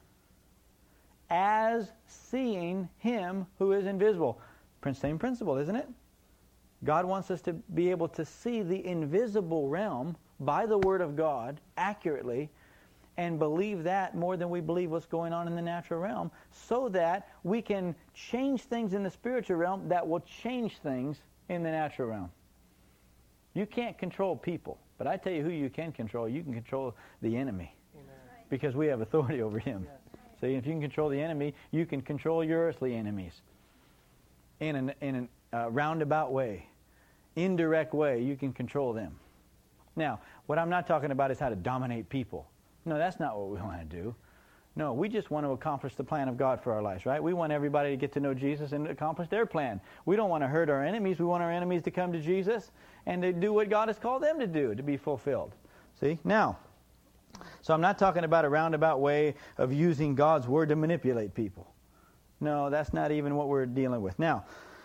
as seeing him who is invisible. Same principle, isn't it? God wants us to be able to see the invisible realm by the Word of God accurately and believe that more than we believe what's going on in the natural realm, so that we can change things in the spiritual realm that will change things in the natural realm. You can't control people, but I tell you who you can control. You can control the enemy. Amen. Because we have authority over him. Yes. See, if you can control the enemy, you can control your earthly enemies in an, in an Uh, roundabout way, indirect way. You can control them. Now, what I'm not talking about is how to dominate people. No, that's not what we want to do. No, we just want to accomplish the plan of God for our lives, right? We want everybody to get to know Jesus and accomplish their plan. We don't want to hurt our enemies. We want our enemies to come to Jesus and to do what God has called them to do, to be fulfilled. See? Now, so I'm not talking about a roundabout way of using God's Word to manipulate people. No, that's not even what we're dealing with. Now,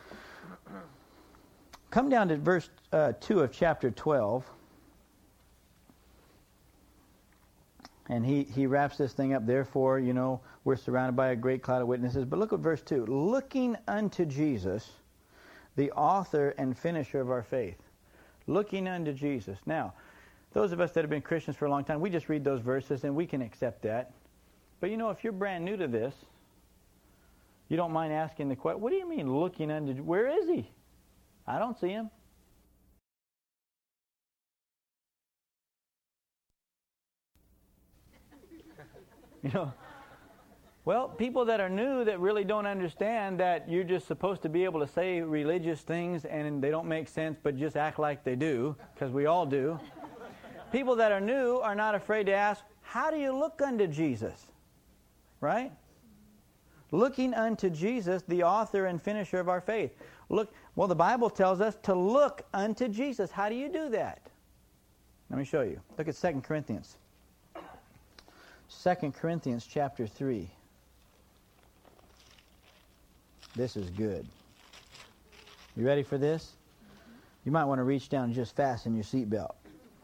come down to verse uh, two of chapter twelve. And he, he wraps this thing up. Therefore, you know, we're surrounded by a great cloud of witnesses. But look at verse two. Looking unto Jesus, the author and finisher of our faith. Looking unto Jesus. Now, those of us that have been Christians for a long time, we just read those verses and we can accept that. But you know, if you're brand new to this, you don't mind asking the question, what do you mean looking unto, where is he? I don't see him. You know, well, people that are new that really don't understand that you're just supposed to be able to say religious things and they don't make sense, but just act like they do, because we all do. People that are new are not afraid to ask, how do you look unto Jesus? Right? Looking unto Jesus, the author and finisher of our faith. Look, well, the Bible tells us to look unto Jesus. How do you do that? Let me show you. Look at Second Corinthians. Second Corinthians chapter three. This is good. You ready for this? You might want to reach down and just fasten your seatbelt.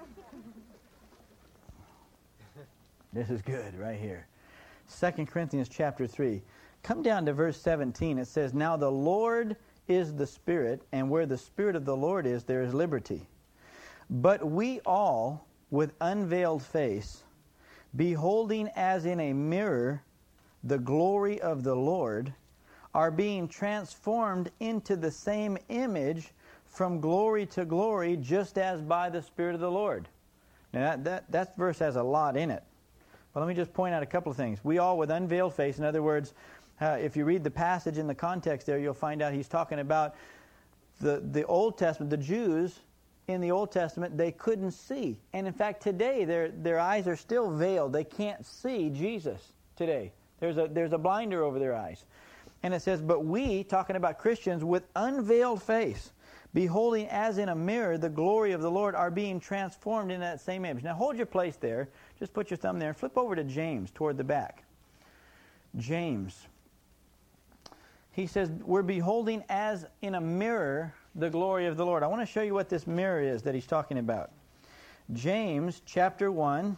This is good right here. Second Corinthians chapter three. Come down to verse seventeen. It says, now the Lord is the Spirit, and where the Spirit of the Lord is, there is liberty. But we all, with unveiled face, beholding as in a mirror the glory of the Lord, are being transformed into the same image from glory to glory, just as by the Spirit of the Lord. Now that, that, that verse has a lot in it. But let me just point out a couple of things. We all with unveiled face, in other words, uh, if you read the passage in the context there, you'll find out he's talking about the, the Old Testament, the Jews in the Old Testament, they couldn't see. And in fact, today, their their eyes are still veiled. They can't see Jesus today. There's a there's a blinder over their eyes. And it says, but we, talking about Christians, with unveiled face, beholding as in a mirror the glory of the Lord, are being transformed in that same image. Now hold your place there. Just put your thumb there and flip over to James toward the back. James. He says, we're beholding as in a mirror the glory of the Lord. I want to show you what this mirror is that he's talking about. James chapter one.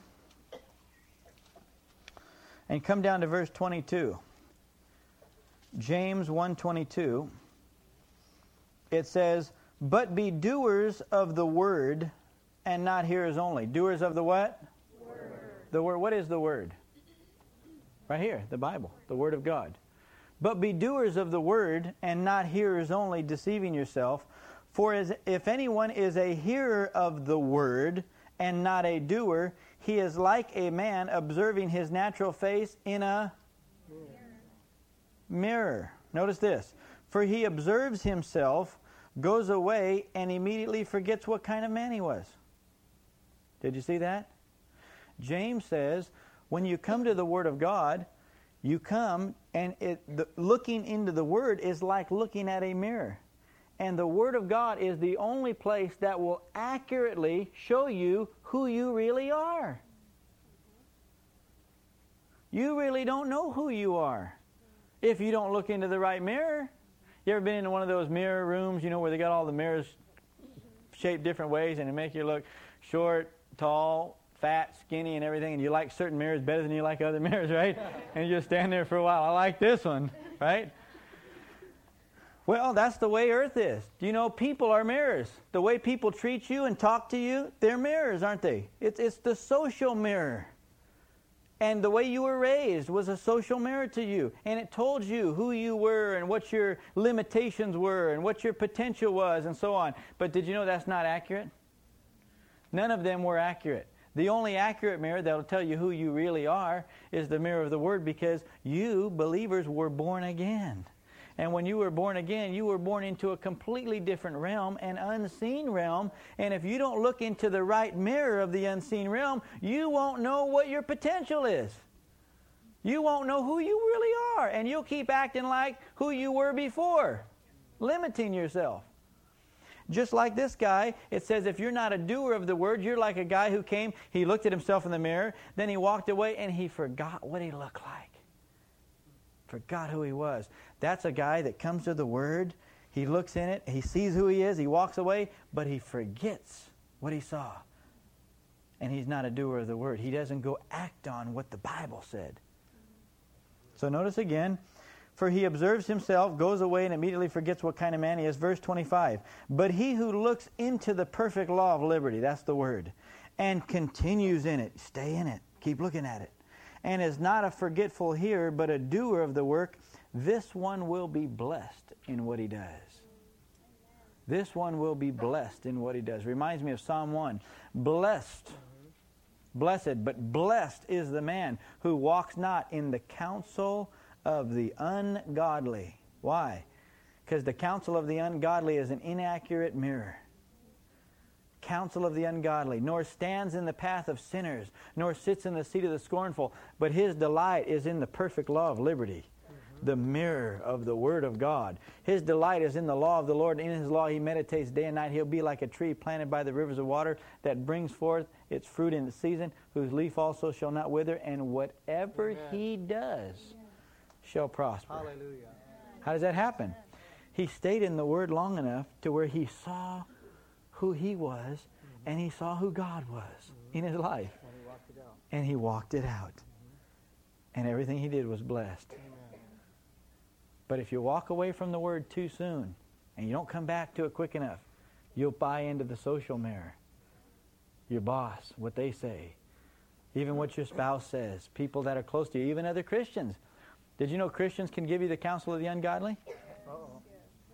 And come down to verse twenty-two. James one twenty-two. It says, but be doers of the word and not hearers only. Doers of the what? Word. The word. What is the word? Right here, the Bible, the word of God. But be doers of the word and not hearers only, deceiving yourself. For as if anyone is a hearer of the word and not a doer, he is like a man observing his natural face in a mirror. mirror. Notice this. For he observes himself, goes away, and immediately forgets what kind of man he was. Did you see that? James says, when you come to the Word of God, you come, and it, the, looking into the Word is like looking at a mirror. And the Word of God is the only place that will accurately show you who you really are. You really don't know who you are if you don't look into the right mirror. You ever been in one of those mirror rooms, you know, where they got all the mirrors shaped different ways and they make you look short, tall, fat, skinny, and everything, and you like certain mirrors better than you like other mirrors, right? And you just stand there for a while. I like this one, right? Well, that's the way earth is. Do you know people are mirrors? The way people treat you and talk to you, they're mirrors, aren't they? It's, it's the social mirror. And the way you were raised was a social mirror to you. And it told you who you were and what your limitations were and what your potential was and so on. But did you know that's not accurate? None of them were accurate. The only accurate mirror that will tell you who you really are is the mirror of the Word, because you, believers, were born again. And when you were born again, you were born into a completely different realm, an unseen realm. And if you don't look into the right mirror of the unseen realm, you won't know what your potential is. You won't know who you really are. And you'll keep acting like who you were before, limiting yourself. Just like this guy, it says if you're not a doer of the word, you're like a guy who came, he looked at himself in the mirror, then he walked away and he forgot what he looked like. Forgot who he was. That's a guy that comes to the Word, he looks in it, he sees who he is, he walks away, but he forgets what he saw. And he's not a doer of the Word. He doesn't go act on what the Bible said. So notice again, for he observes himself, goes away, and immediately forgets what kind of man he is. Verse twenty-five, but he who looks into the perfect law of liberty, that's the Word, and continues in it, stay in it, keep looking at it, and is not a forgetful hearer, but a doer of the work, this one will be blessed in what he does. This one will be blessed in what he does. Reminds me of Psalm one. Blessed, blessed, but blessed is the man who walks not in the counsel of the ungodly. Why? Because the counsel of the ungodly is an inaccurate mirror. Counsel of the ungodly, nor stands in the path of sinners, nor sits in the seat of the scornful, but his delight is in the perfect law of liberty, mm-hmm. the mirror of the Word of God. His delight is in the law of the Lord, and in his law he meditates day and night. He'll be like a tree planted by the rivers of water that brings forth its fruit in the season, whose leaf also shall not wither, and whatever Amen. He does shall prosper. Hallelujah. How does that happen? He stayed in the Word long enough to where he saw who he was, mm-hmm. and he saw who God was mm-hmm. in his life. And he walked it out. And he walked it out. Mm-hmm. And everything he did was blessed. Amen. But if you walk away from the Word too soon, and you don't come back to it quick enough, you'll buy into the social mirror. Your boss, what they say, even what your spouse says, people that are close to you, even other Christians. Did you know Christians can give you the counsel of the ungodly? Uh-oh.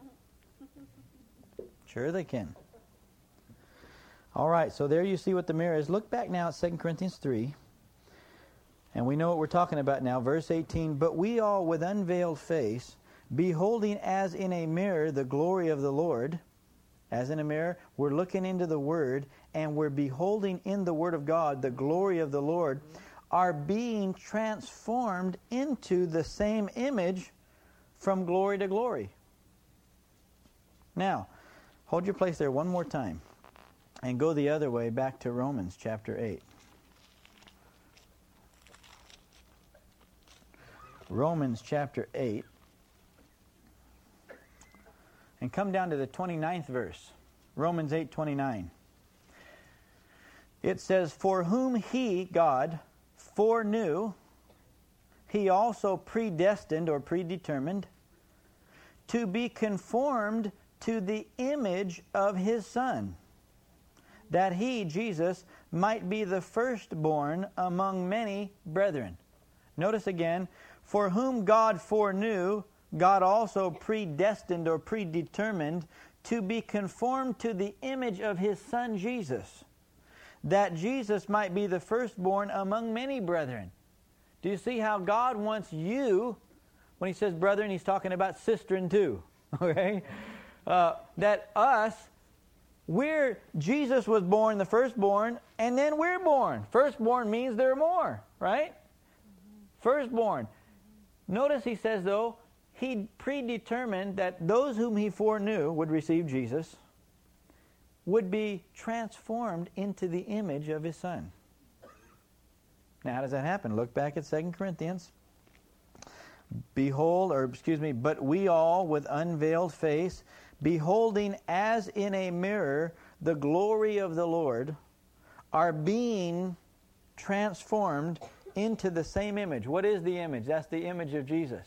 Sure they can. All right, so there you see what the mirror is. Look back now at Second Corinthians three. And we know what we're talking about now. Verse eighteen, but we all with unveiled face, beholding as in a mirror the glory of the Lord, as in a mirror, we're looking into the Word, and we're beholding in the Word of God the glory of the Lord, are being transformed into the same image from glory to glory. Now, hold your place there one more time and go the other way back to Romans chapter eight. Romans chapter eight. And come down to the twenty-ninth verse. Romans eight twenty-nine. It says, "For whom he, God, foreknew, he also predestined," or predetermined, "to be conformed to the image of his Son, that he, Jesus, might be the firstborn among many brethren." Notice again, "For whom God foreknew, God also predestined," or predetermined, "to be conformed to the image of his Son Jesus, that Jesus might be the firstborn among many brethren." Do you see how God wants you, when he says brethren, he's talking about sistren too, okay? Uh, that us, we're, Jesus was born the firstborn, and then we're born. Firstborn means there are more, right? Firstborn. Notice he says, though, he predetermined that those whom he foreknew would receive Jesus would be transformed into the image of his Son. Now, how does that happen? Look back at Second Corinthians. Behold, or excuse me, "But we all with unveiled face, beholding as in a mirror the glory of the Lord, are being transformed into the same image." What is the image? That's the image of Jesus.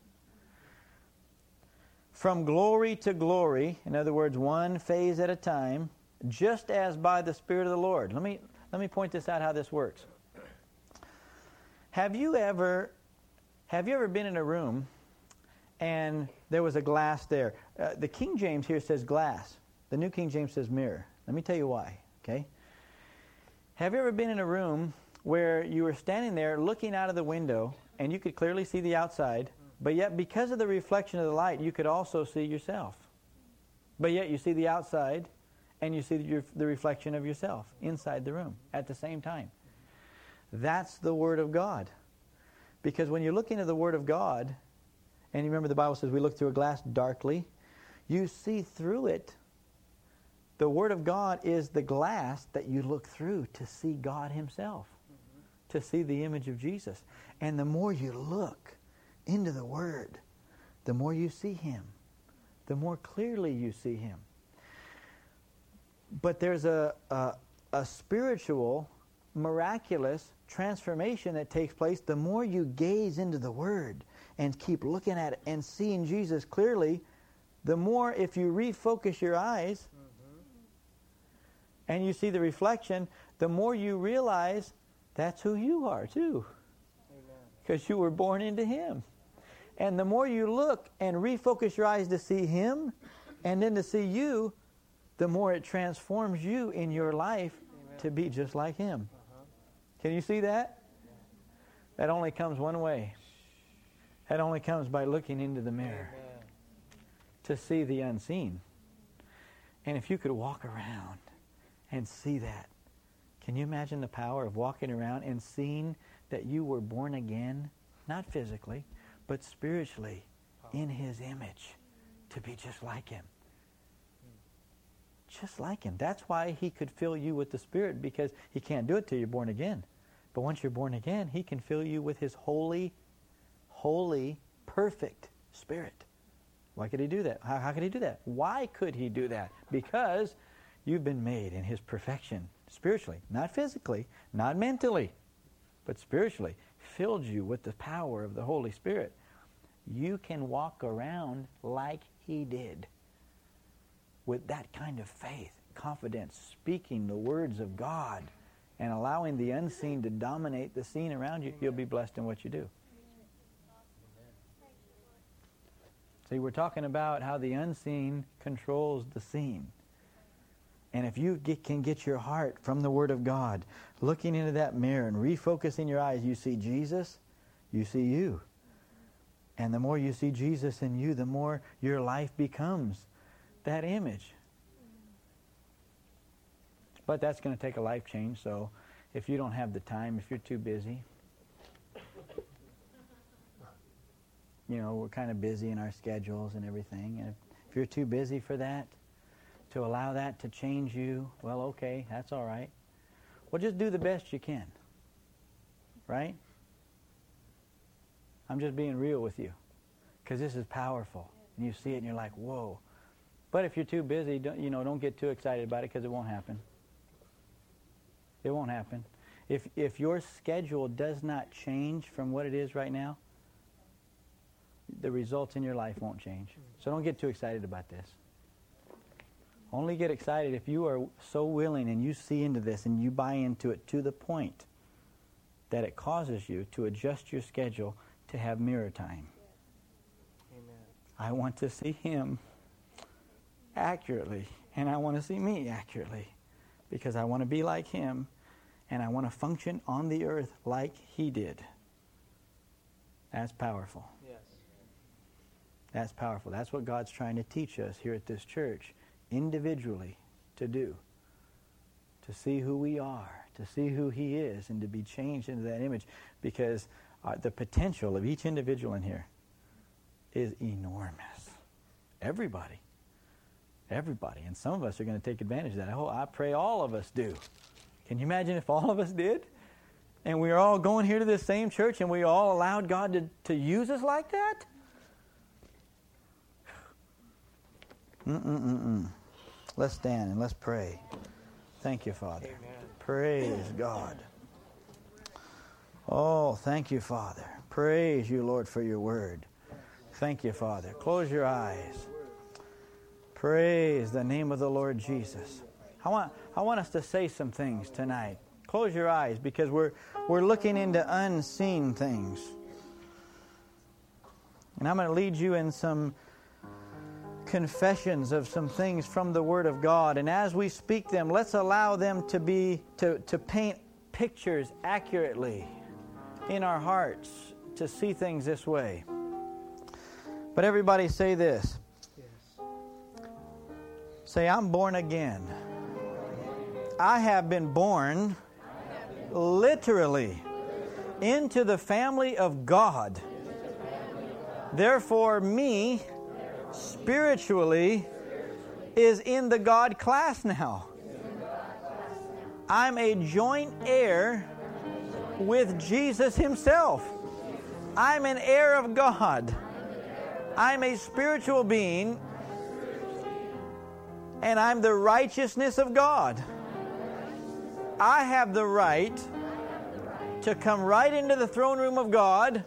"From glory to glory," in other words, one phase at a time, "just as by the Spirit of the Lord." Let me let me point this out how this works. Have you ever have you ever been in a room and there was a glass there? Uh, the King James here says glass. The New King James says mirror. Let me tell you why, okay? Have you ever been in a room where you were standing there looking out of the window and you could clearly see the outside, but yet because of the reflection of the light, you could also see yourself? But yet you see the outside and you see the, the reflection of yourself inside the room at the same time. That's the Word of God. Because when you look into the Word of God, and you remember the Bible says we look through a glass darkly, you see through it. The Word of God is the glass that you look through to see God himself, mm-hmm. to see the image of Jesus. And the more you look into the Word, the more you see him, the more clearly you see him. But there's a, a, a spiritual, miraculous transformation that takes place the more you gaze into the Word and keep looking at it and seeing Jesus clearly. The more, if you refocus your eyes mm-hmm. and you see the reflection, the more you realize that's who you are too, because you were born into him. And the more you look and refocus your eyes to see him and then to see you, the more it transforms you in your life Amen. To be just like him. Can you see that? That only comes one way. That only comes by looking into the mirror Amen. To see the unseen. And if you could walk around and see that, can you imagine the power of walking around and seeing that you were born again, not physically, but spiritually, in his image, to be just like him? Just like him. That's why he could fill you with the Spirit, because he can't do it till you're born again. But once you're born again, he can fill you with his holy, holy, perfect Spirit. Why could he do that? How, how could he do that? Why could he do that? Because you've been made in his perfection, spiritually. Not physically, not mentally, but spiritually. Filled you with the power of the Holy Spirit. You can walk around like he did, with that kind of faith, confidence, speaking the words of God, and allowing the unseen to dominate the seen around you. You'll be blessed in what you do. See, we're talking about how the unseen controls the seen. And if you get, can get your heart from the Word of God, looking into that mirror and refocusing your eyes, you see Jesus, you see you. And the more you see Jesus in you, the more your life becomes that image. But that's going to take a life change, so if you don't have the time, if you're too busy, you know, we're kind of busy in our schedules and everything. And if, if you're too busy for that, to allow that to change you, well, okay, that's all right. Well, just do the best you can, right? I'm just being real with you, because this is powerful. And you see it and you're like, whoa. But if you're too busy, don't, you know, don't get too excited about it, because it won't happen. It won't happen. If if your schedule does not change from what it is right now, the results in your life won't change. So don't get too excited about this. Only get excited if you are so willing and you see into this and you buy into it to the point that it causes you to adjust your schedule to have mirror time. Amen. I want to see him accurately, and I want to see me accurately, because I want to be like him, and I want to function on the earth like he did. That's powerful. Yes. That's powerful. That's what God's trying to teach us here at this church, individually, to do. To see who we are, to see who he is, and to be changed into that image, because uh, the potential of each individual in here is enormous. Everybody. Everybody. And some of us are going to take advantage of that. Oh, I pray all of us do. Can you imagine if all of us did? And we are all going here to this same church, and we all allowed God to, to use us like that? Mm-mm-mm-mm. Let's stand and let's pray. Thank you, Father. Amen. Praise God. Oh, thank you, Father. Praise you, Lord, for your word. Thank you, Father. Close your eyes. Praise the name of the Lord Jesus. I want I want us to say some things tonight. Close your eyes, because we're we're looking into unseen things. And I'm going to lead you in some confessions of some things from the Word of God. And as we speak them, let's allow them to be to, to paint pictures accurately in our hearts, to see things this way. But everybody say this. Yes. Say, I'm born again. I have been born literally into the family of God. Therefore, me spiritually is in the God class now. I'm a joint heir with Jesus himself. I'm an heir of God. I'm a spiritual being, and I'm the righteousness of God. I have the right to come right into the throne room of God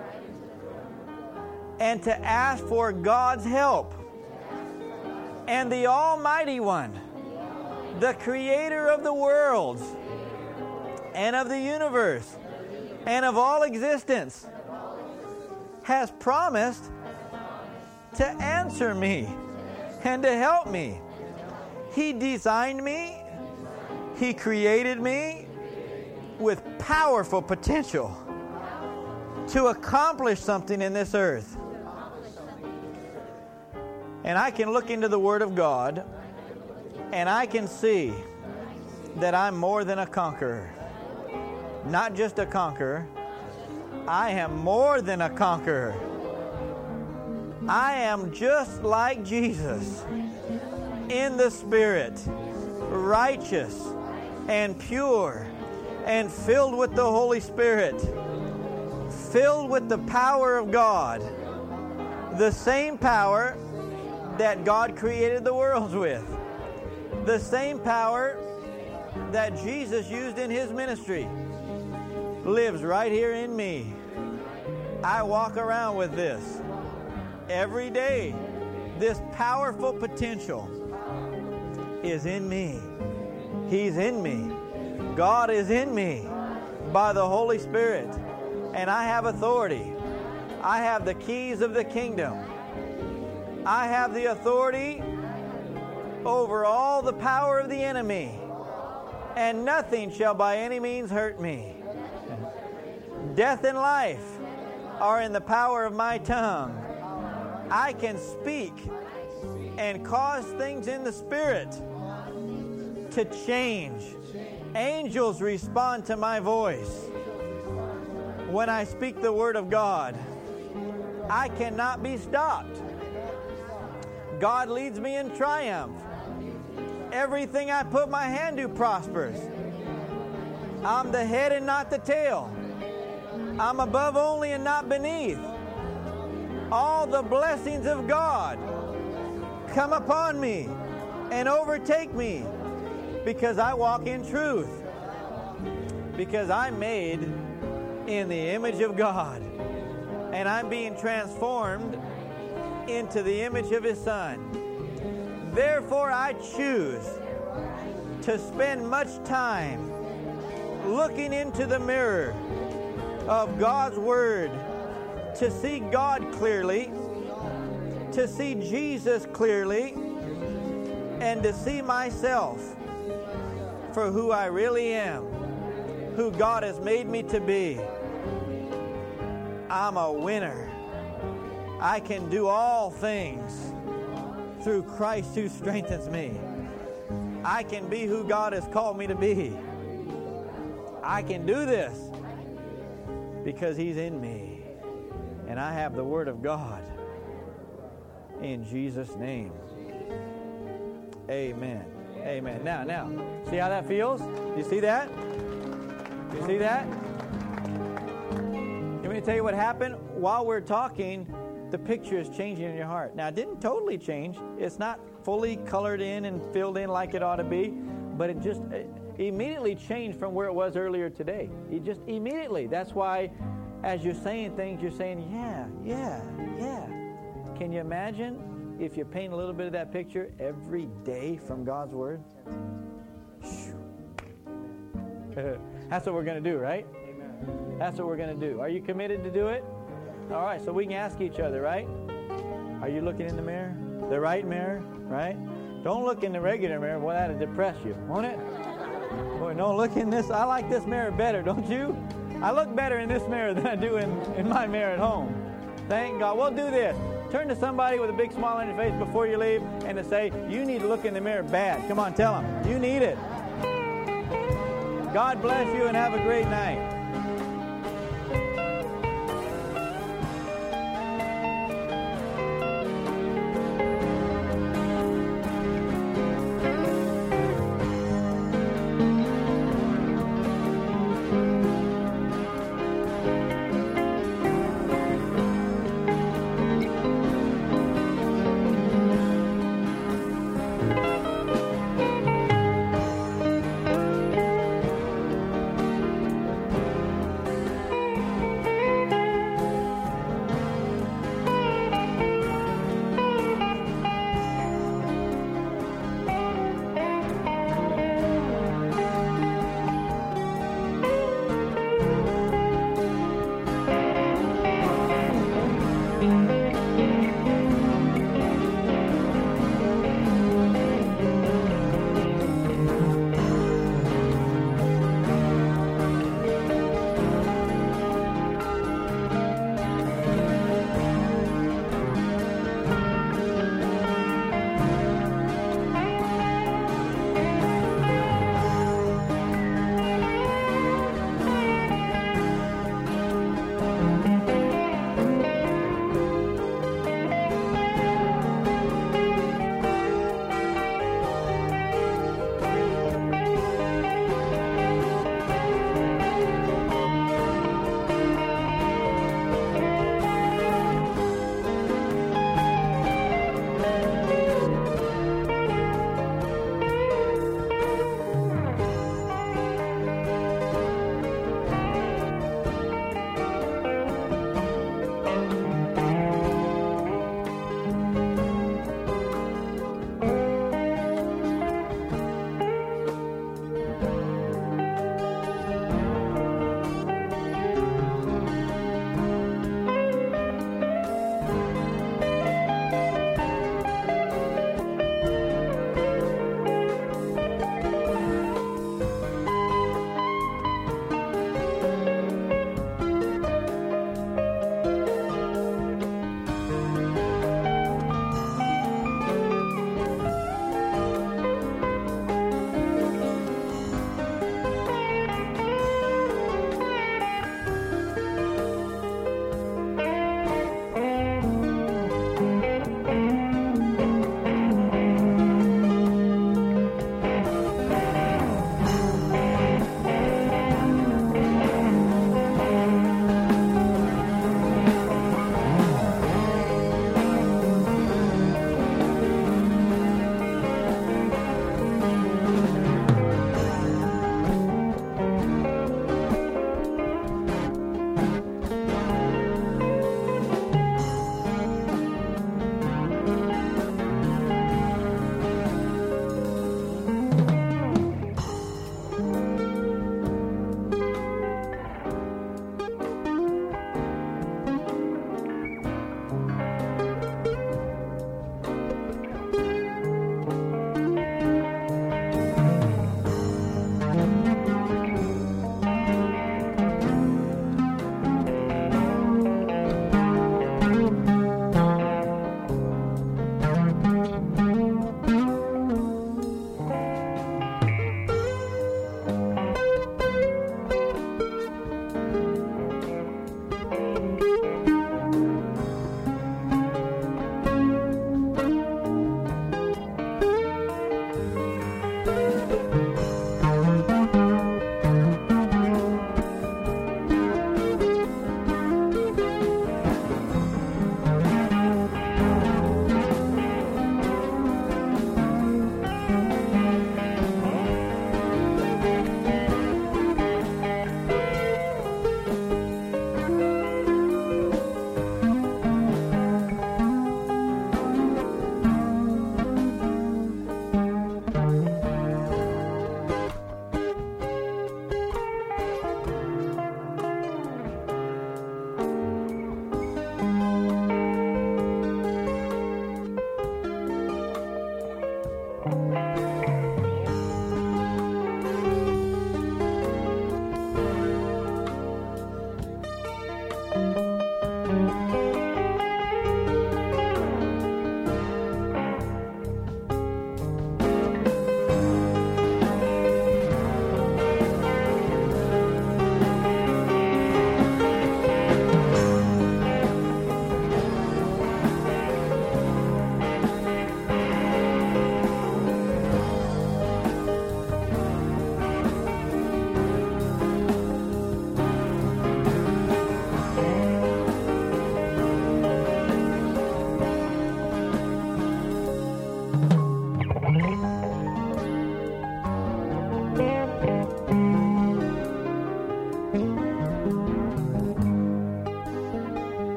and to ask for God's help. And the Almighty One, the Creator of the worlds and of the universe and of all existence, has promised to answer me and to help me. He designed me. He created me with powerful potential to accomplish something in this earth. And I can look into the Word of God, and I can see that I'm more than a conqueror. Not just a conqueror. I am more than a conqueror. I am just like Jesus in the Spirit, righteous and pure and filled with the Holy Spirit, filled with the power of God, the same power that God created the worlds with, the same power that Jesus used in his ministry lives right here in me. I walk around with this every day. This powerful potential is in me. He's in me. God is in me by the Holy Spirit. And I have authority. I have the keys of the kingdom. I have the authority over all the power of the enemy. And nothing shall by any means hurt me. Death and life are in the power of my tongue. I can speak and cause things in the Spirit to change. Angels respond to my voice when I speak the Word of God. I cannot be stopped. God leads me in triumph. Everything I put my hand to prospers. I'm the head and not the tail. I'm above only and not beneath. All the blessings of God come upon me and overtake me because I walk in truth. Because I'm made in the image of God. And I'm being transformed into the image of His Son. Therefore, I choose to spend much time looking into the mirror of God's Word to see God clearly, to see Jesus clearly, and to see myself for who I really am, who God has made me to be. I'm a winner. I can do all things through Christ who strengthens me. I can be who God has called me to be. I can do this because He's in me. And I have the Word of God. In Jesus' name. Amen. Amen. Now, now, see how that feels? You see that? You see that? Let me tell you what happened. While we're talking, the picture is changing in your heart. Now, it didn't totally change. It's not fully colored in and filled in like it ought to be, but it just it immediately changed from where it was earlier today. It just immediately. That's why as you're saying things, you're saying, yeah, yeah, yeah. Can you imagine if you paint a little bit of that picture every day from God's Word? That's what we're going to do, right? Amen. That's what we're going to do. Are you committed to do it? All right, so we can ask each other, right? Are you looking in the mirror? The right mirror, right? Don't look in the regular mirror. Boy, that'll depress you, won't it? Boy, don't look in this. I like this mirror better, don't you? I look better in this mirror than I do in, in my mirror at home. Thank God. We'll do this. Turn to somebody with a big smile on your face before you leave and to say, you need to look in the mirror bad. Come on, tell them. You need it. God bless you and have a great night.